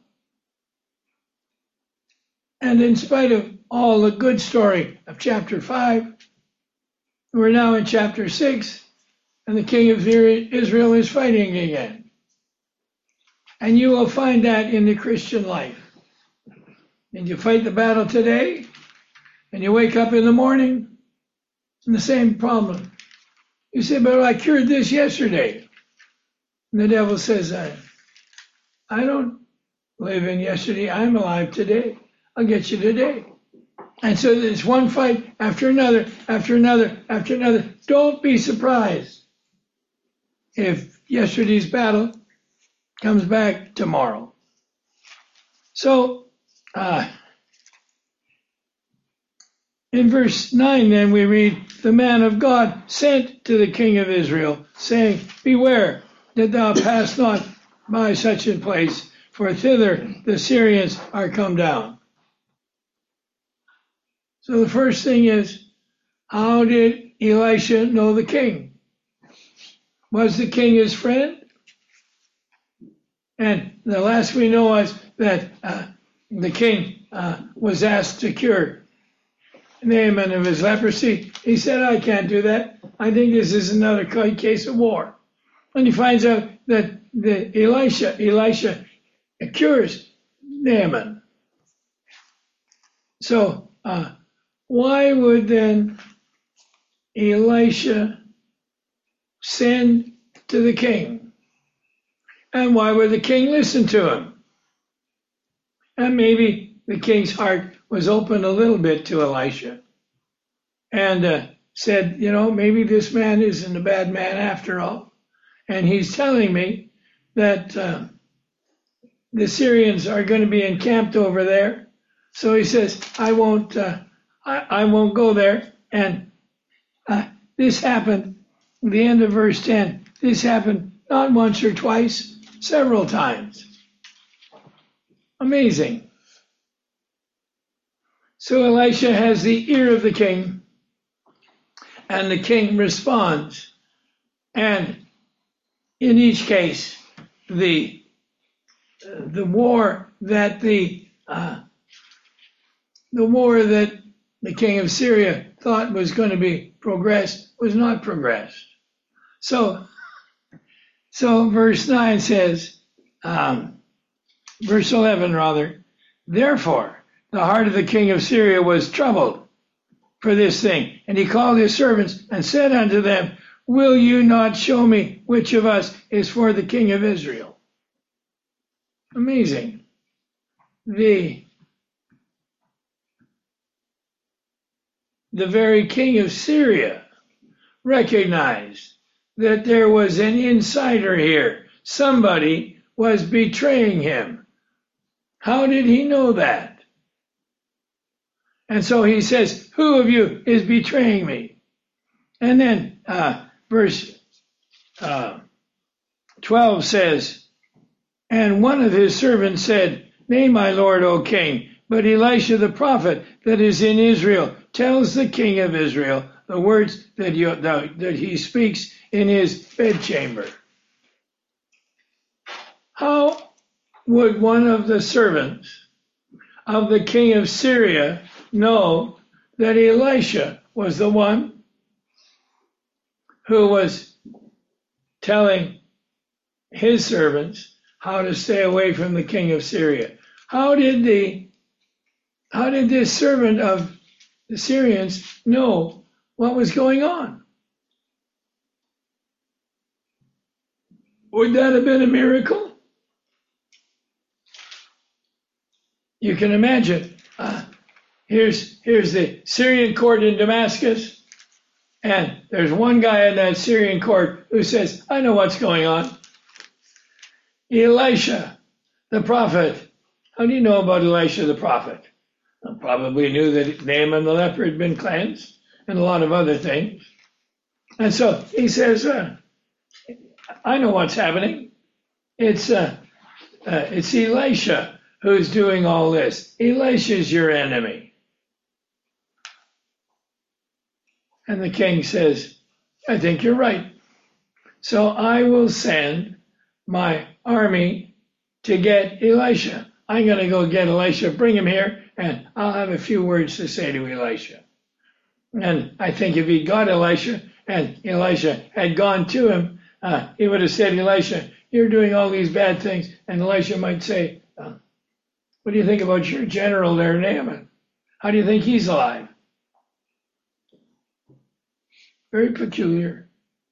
And in spite of all the good story of chapter 5, we're now in chapter 6, and the king of Israel is fighting again. And you will find that in the Christian life. And you fight the battle today, and you wake up in the morning, and the same problem. You say, but I cured this yesterday. And the devil says, I don't live in yesterday, I'm alive today. I'll get you today. And so there's one fight after another, after another, after another. Don't be surprised if yesterday's battle comes back tomorrow. So, in verse 9, then we read, the man of God sent to the king of Israel, saying, beware that thou pass not by such a place, for thither the Syrians are come down. So the first thing is, how did Elisha know the king? Was the king his friend? And the last we know was that the king was asked to cure Naaman of his leprosy. He said, I can't do that. I think this is another case of war. And he finds out that Elisha cures Naaman. So why would then Elisha send to the king? And why would the king listen to him? And maybe the king's heart was open a little bit to Elisha and said, maybe this man isn't a bad man after all. And he's telling me that the Syrians are going to be encamped over there. So he says, I won't go there. And this happened, the end of verse 10, this happened not once or twice, several times. Amazing. So Elisha has the ear of the king, and the king responds. And in each case, the war that the king of Syria thought was going to be progressed was not progressed. So verse 9 says, verse 11 rather, therefore the heart of the king of Syria was troubled for this thing, and he called his servants and said unto them, will you not show me which of us is for the king of Israel? Amazing. The very king of Syria recognized that there was an insider here. Somebody was betraying him. How did he know that? And so he says, who of you is betraying me? And then verse 12 says, and one of his servants said, nay, my lord, O king, but Elisha the prophet that is in Israel tells the king of Israel the words that he speaks in his bedchamber. How would one of the servants of the king of Syria know that Elisha was the one who was telling his servants how to stay away from the king of Syria? How did this servant of the Syrians know what was going on? Would that have been a miracle? You can imagine. Here's the Syrian court in Damascus, and there's one guy in that Syrian court who says, I know what's going on. Elisha, the prophet. How do you know about Elisha the prophet? I probably knew that Naaman the leper had been cleansed and a lot of other things. And so he says, I know what's happening. It's Elisha who's doing all this. Elisha's your enemy. And the king says, I think you're right. So I will send my army to get Elisha. I'm going to go get Elisha, bring him here, and I'll have a few words to say to Elisha. And I think if he got Elisha and Elisha had gone to him, he would have said, Elisha, you're doing all these bad things. And Elisha might say, what do you think about your general there, Naaman? How do you think he's alive? Very peculiar.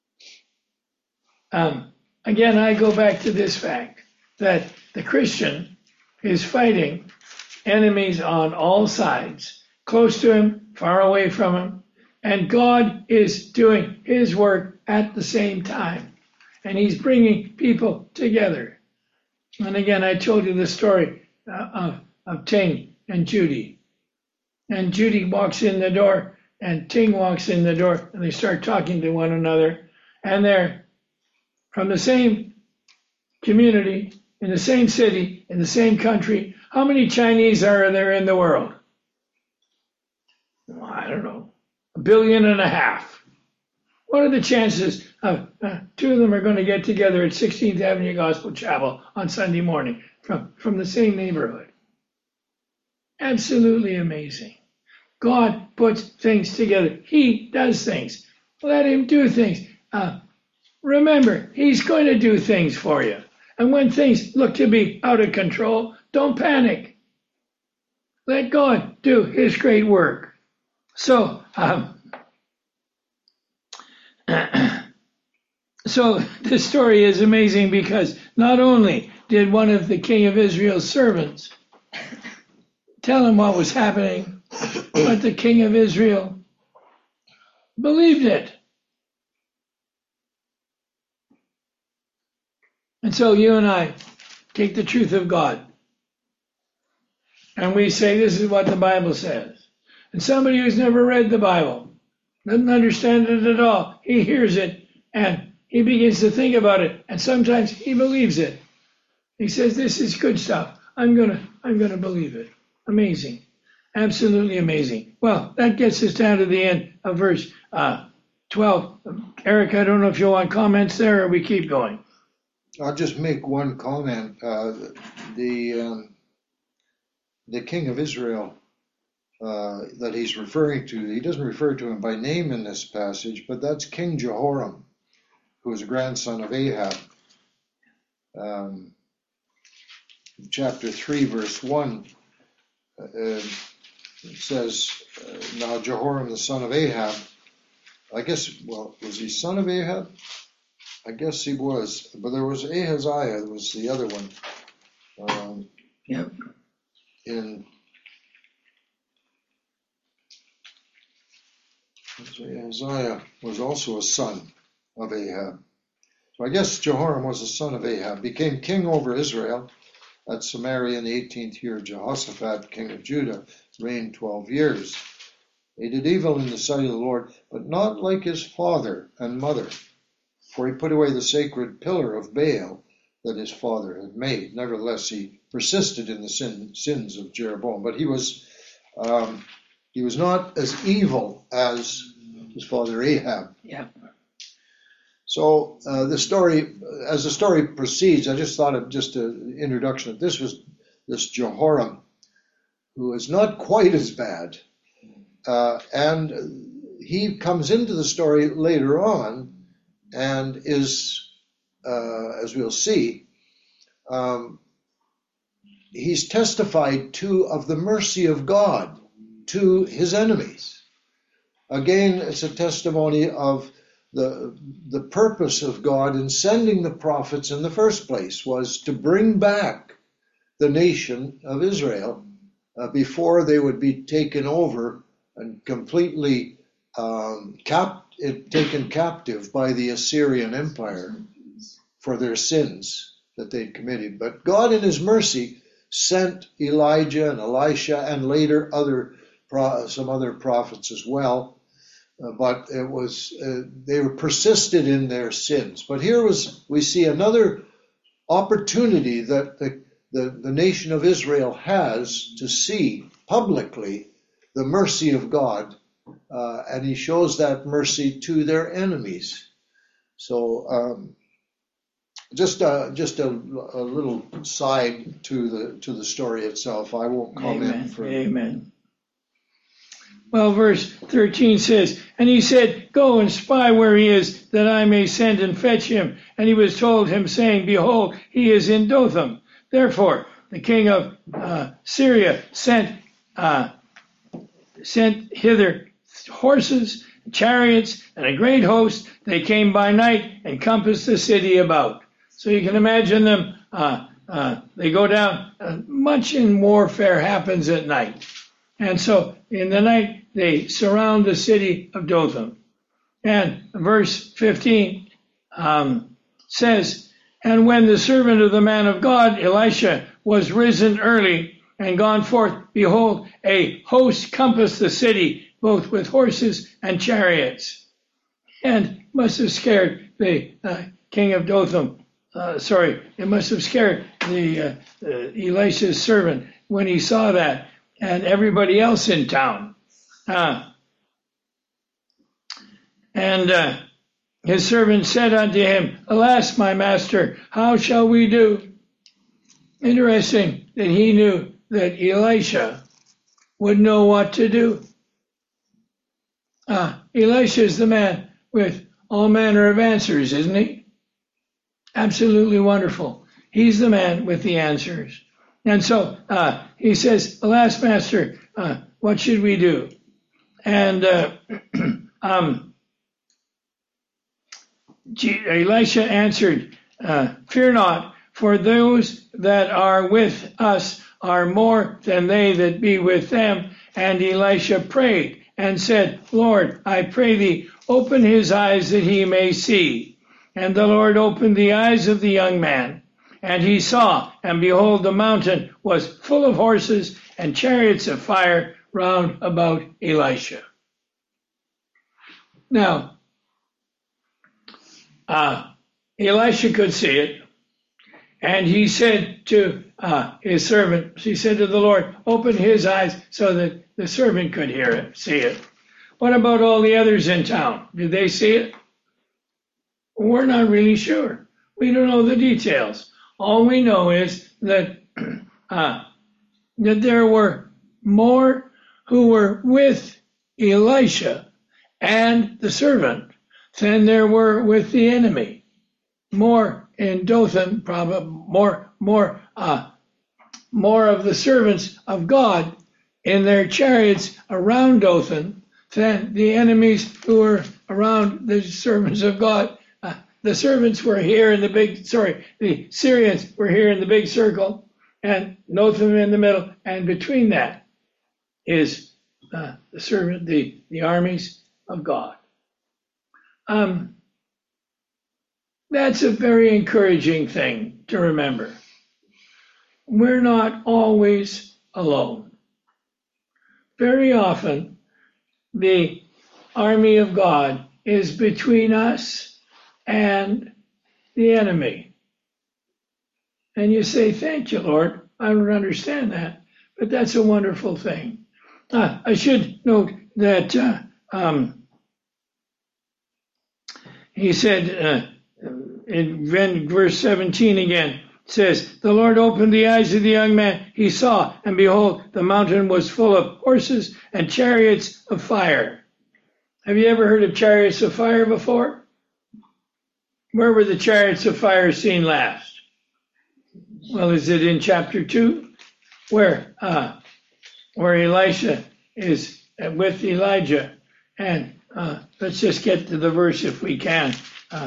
Again, I go back to this fact that the Christian is fighting enemies on all sides, close to him, far away from him, and God is doing his work at the same time, and he's bringing people together. And again, I told you the story of Ting and Judy. And Judy walks in the door, and Ting walks in the door, and they start talking to one another, and they're from the same community, in the same city, in the same country. How many Chinese are there in the world? Well, I don't know, 1.5 billion. What are the chances of two of them are going to get together at 16th Avenue Gospel Chapel on Sunday morning from the same neighborhood? Absolutely amazing. God puts things together. He does things. Let him do things. Remember, he's going to do things for you. And when things look to be out of control, don't panic. Let God do his great work. So, so this story is amazing because not only did one of the king of Israel's servants tell him what was happening, but the king of Israel believed it. And so you and I take the truth of God and we say, this is what the Bible says. And somebody who's never read the Bible, doesn't understand it at all, he hears it and he begins to think about it, and sometimes he believes it. He says, this is good stuff. I'm gonna believe it. Amazing. Absolutely amazing. Well, that gets us down to the end of verse 12. Eric, I don't know if you want comments there or we keep going. I'll just make one comment. The king of Israel that he's referring to, he doesn't refer to him by name in this passage, but that's King Jehoram, who was a grandson of Ahab. Chapter 3, verse 1, it says, now Jehoram, the son of Ahab, was he son of Ahab? I guess he was, but there was Ahaziah, that was the other one. Yep. Ahaziah was also a son of Ahab. So I guess Jehoram was a son of Ahab, became king over Israel, at Samaria in the 18th year of Jehoshaphat, king of Judah, reigned 12 years. He did evil in the sight of the Lord, but not like his father and mother, for he put away the sacred pillar of Baal that his father had made. Nevertheless, he persisted in the sins of Jeroboam, but he was not as evil as his father Ahab. Yeah. So the story, as the story proceeds, I just thought of just an introduction of this was this Jehoram, who is not quite as bad, and he comes into the story later on, and is, as we'll see, he's testified to of the mercy of God to his enemies. Again, it's a testimony of the purpose of God in sending the prophets in the first place was to bring back the nation of Israel before they would be taken over and completely taken captive by the Assyrian Empire for their sins that they'd committed. But God in his mercy sent Elijah and Elisha and later some other prophets as well. But it was they were persisted in their sins. But here we see another opportunity that the nation of Israel has to see publicly the mercy of God, and he shows that mercy to their enemies. So just a little side to the story itself. I won't comment further. Amen. Well, verse 13 says, and he said, go and spy where he is, that I may send and fetch him. And he was told him, saying, behold, he is in Dothan. Therefore, the king of Syria sent hither horses, chariots, and a great host. They came by night and compassed the city about. So you can imagine them, they go down. Much in warfare happens at night. And so in the night, they surround the city of Dothan. And verse 15 says, and when the servant of the man of God, Elisha, was risen early and gone forth, behold, a host compassed the city, both with horses and chariots. And must have scared the king of Dothan. It must have scared the Elisha's servant when he saw that, and everybody else in town. And his servant said unto him, alas, my master, how shall we do? Interesting that he knew that Elisha would know what to do. Elisha is the man with all manner of answers, isn't he? Absolutely wonderful. He's the man with the answers. And so he says, alas, master, what should we do? And Elisha answered, fear not, for those that are with us are more than they that be with them. And Elisha prayed and said, Lord, I pray thee, open his eyes that he may see. And the Lord opened the eyes of the young man. And he saw, and behold, the mountain was full of horses and chariots of fire round about Elisha. Now, Elisha could see it, and he said to his servant, he said to the Lord, open his eyes so that the servant could hear it, see it. What about all the others in town? Did they see it? We're not really sure. We don't know the details. All we know is that that there were more who were with Elisha and the servant than there were with the enemy. More in Dothan, probably more of the servants of God in their chariots around Dothan than the enemies who were around the servants of God. The servants were here in the Syrians were here in the big circle, and Dothan in the middle, and between that is the armies of God. That's a very encouraging thing to remember. we're not always alone. Very often, the army of God is between us and the enemy. And you say, thank you, Lord. I don't understand that, but that's a wonderful thing. I should note that he said in verse 17 again, says, the Lord opened the eyes of the young man. He saw, and behold, the mountain was full of horses and chariots of fire. Have you ever heard of chariots of fire before? Where were the chariots of fire seen last? Well, is it in chapter 2? Where Elisha is with Elijah. And let's just get to the verse if we can.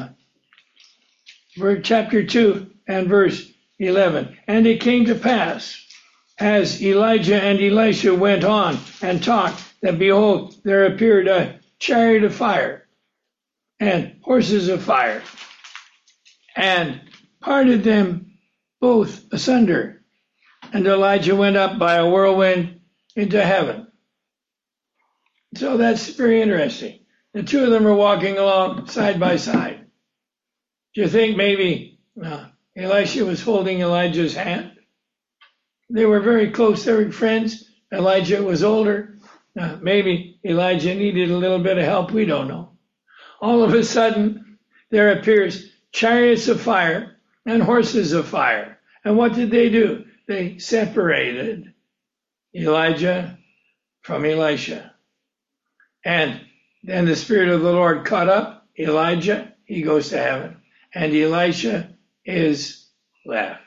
Chapter 2 and verse 11. And it came to pass, as Elijah and Elisha went on and talked, that behold, there appeared a chariot of fire and horses of fire, and parted them both asunder. And Elijah went up by a whirlwind into heaven. So that's very interesting. The two of them are walking along side by side. Do you think maybe Elisha was holding Elijah's hand? They were very close. They were friends. Elijah was older. Maybe Elijah needed a little bit of help. We don't know. All of a sudden, there appears chariots of fire and horses of fire. And what did they do? They separated Elijah from Elisha. And then the Spirit of the Lord caught up Elijah. He goes to heaven. And Elisha is left.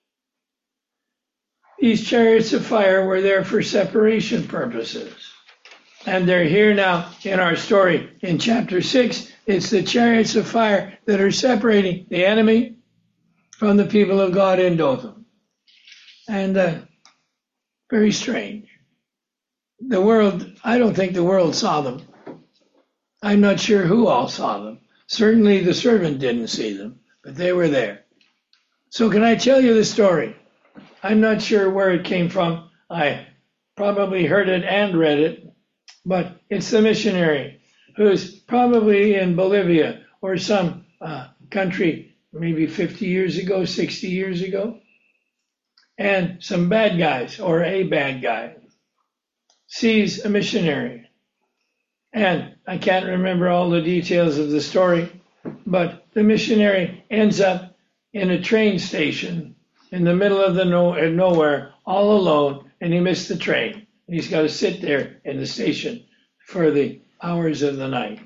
These chariots of fire were there for separation purposes. And they're here now in our story. In chapter 6, it's the chariots of fire that are separating the enemy from the people of God in Dothan. And very strange. The world, I don't think the world saw them. I'm not sure who all saw them. Certainly the servant didn't see them, but they were there. So can I tell you the story? I'm not sure where it came from. I probably heard it and read it, but it's the missionary who's probably in Bolivia or some country maybe 50 years ago, 60 years ago. And some bad guys or a bad guy sees a missionary. And I can't remember all the details of the story, but the missionary ends up in a train station in the middle of the nowhere, all alone, and he missed the train. And he's got to sit there in the station for the hours of the night.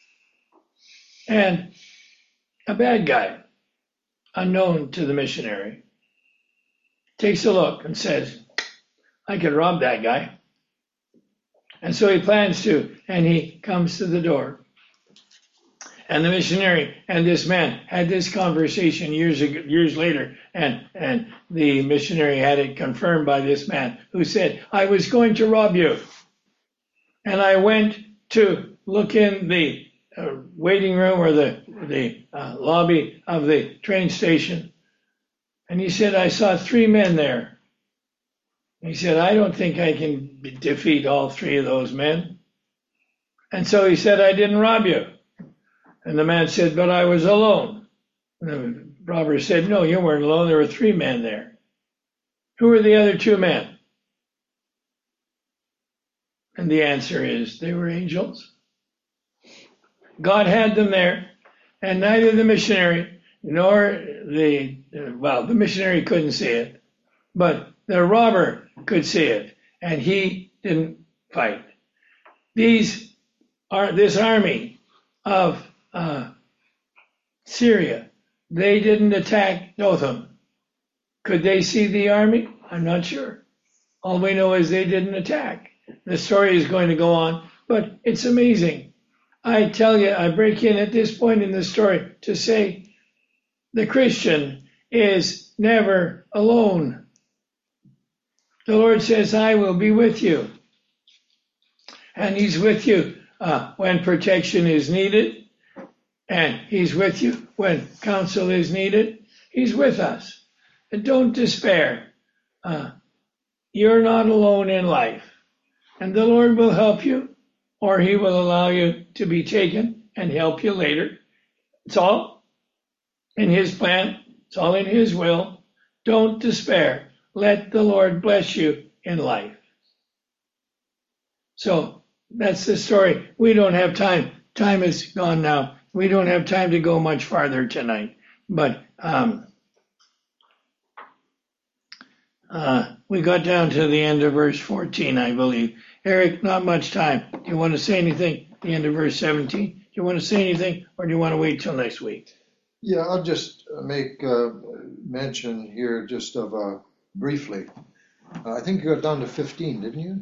And a bad guy, unknown to the missionary, takes a look and says, I could rob that guy. And so he plans to, and he comes to the door. And the missionary and this man had this conversation years later, and the missionary had it confirmed by this man who said, I was going to rob you. And I went to look in the waiting room or the lobby of the train station. And he said, I saw 3 men there. He said, I don't think I can defeat all 3 of those men. And so he said, I didn't rob you. And the man said, but I was alone. And the robber said, no, you weren't alone. There were 3 men there. Who were the other 2 men? And the answer is, they were angels. God had them there, and neither the missionary nor the missionary couldn't see it, but the robber could see it, and he didn't fight. This army of Syria, they didn't attack Dothan. Could they see the army? I'm not sure. All we know is they didn't attack. The story is going to go on, but it's amazing. I tell you, I break in at this point in the story to say the Christian is never alone. The Lord says, I will be with you. And he's with you when protection is needed. And he's with you when counsel is needed. He's with us. And don't despair. you're not alone in life. And the Lord will help you, or he will allow you to be taken and help you later. It's all in his plan. It's all in his will. Don't despair. Let the Lord bless you in life. So that's the story. We don't have time. Time is gone now. We don't have time to go much farther tonight. But we got down to the end of verse 14, I believe. Eric, not much time. Do you want to say anything at the end of verse 17? Do you want to say anything, or do you want to wait till next week? Yeah, I'll just make mention here just of briefly. I think you got down to 15, didn't you?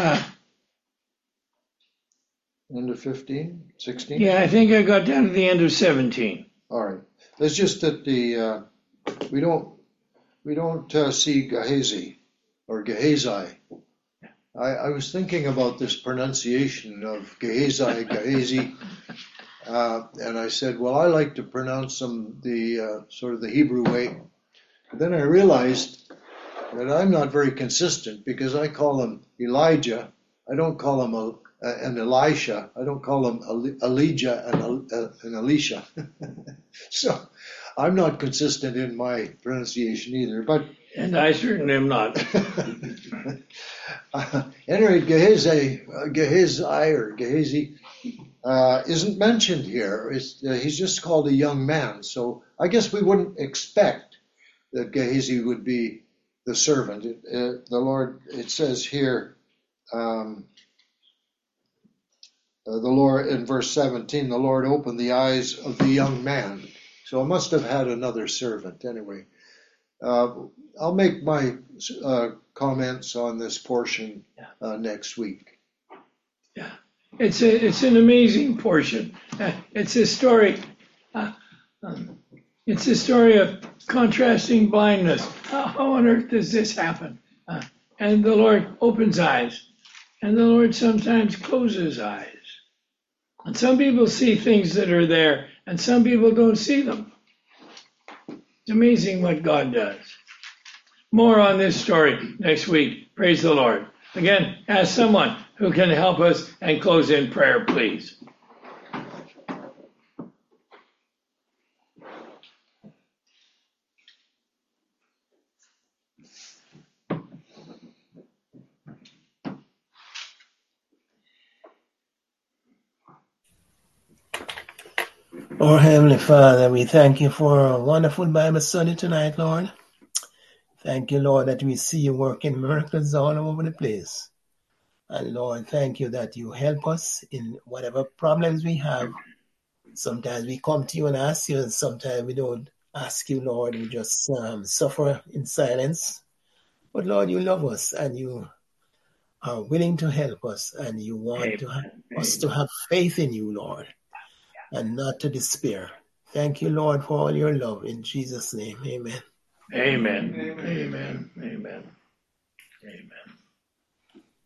End of 15, 16? Yeah, I think I got down to the end of 17. All right. It's just that we don't see Gehazi or Gehazi. I was thinking about this pronunciation of Gehazi, and I said, well, I like to pronounce them the sort of the Hebrew way. But then I realized that I'm not very consistent because I call him Elijah. I don't call him an Elisha. I don't call him Elijah and Elisha. So I'm not consistent in my pronunciation either. But and I certainly am not. Anyway, Gehazi isn't mentioned here. He's just called a young man. So I guess we wouldn't expect that Gehazi would be the servant. The Lord, it says here, the Lord, in verse 17, the Lord opened the eyes of the young man. So I must have had another servant anyway. I'll make my comments on this portion next week. Yeah, it's an amazing portion. It's a story. It's a story of contrasting blindness. How on earth does this happen? And the Lord opens eyes, and the Lord sometimes closes eyes. And some people see things that are there, and some people don't see them. It's amazing what God does. More on this story next week. Praise the Lord. Again, ask someone who can help us and close in prayer, please. Our Heavenly Father, we thank you for a wonderful Bible study tonight, Lord. Thank you, Lord, that we see you working miracles all over the place. And Lord, thank you that you help us in whatever problems we have. Sometimes we come to you and ask you, and sometimes we don't ask you, Lord. We just suffer in silence. But Lord, you love us and you are willing to help us, and you want to have us to have faith in you, Lord, and not to despair. Thank you, Lord, for all your love. In Jesus' name, amen. Amen. Amen. Amen. Amen.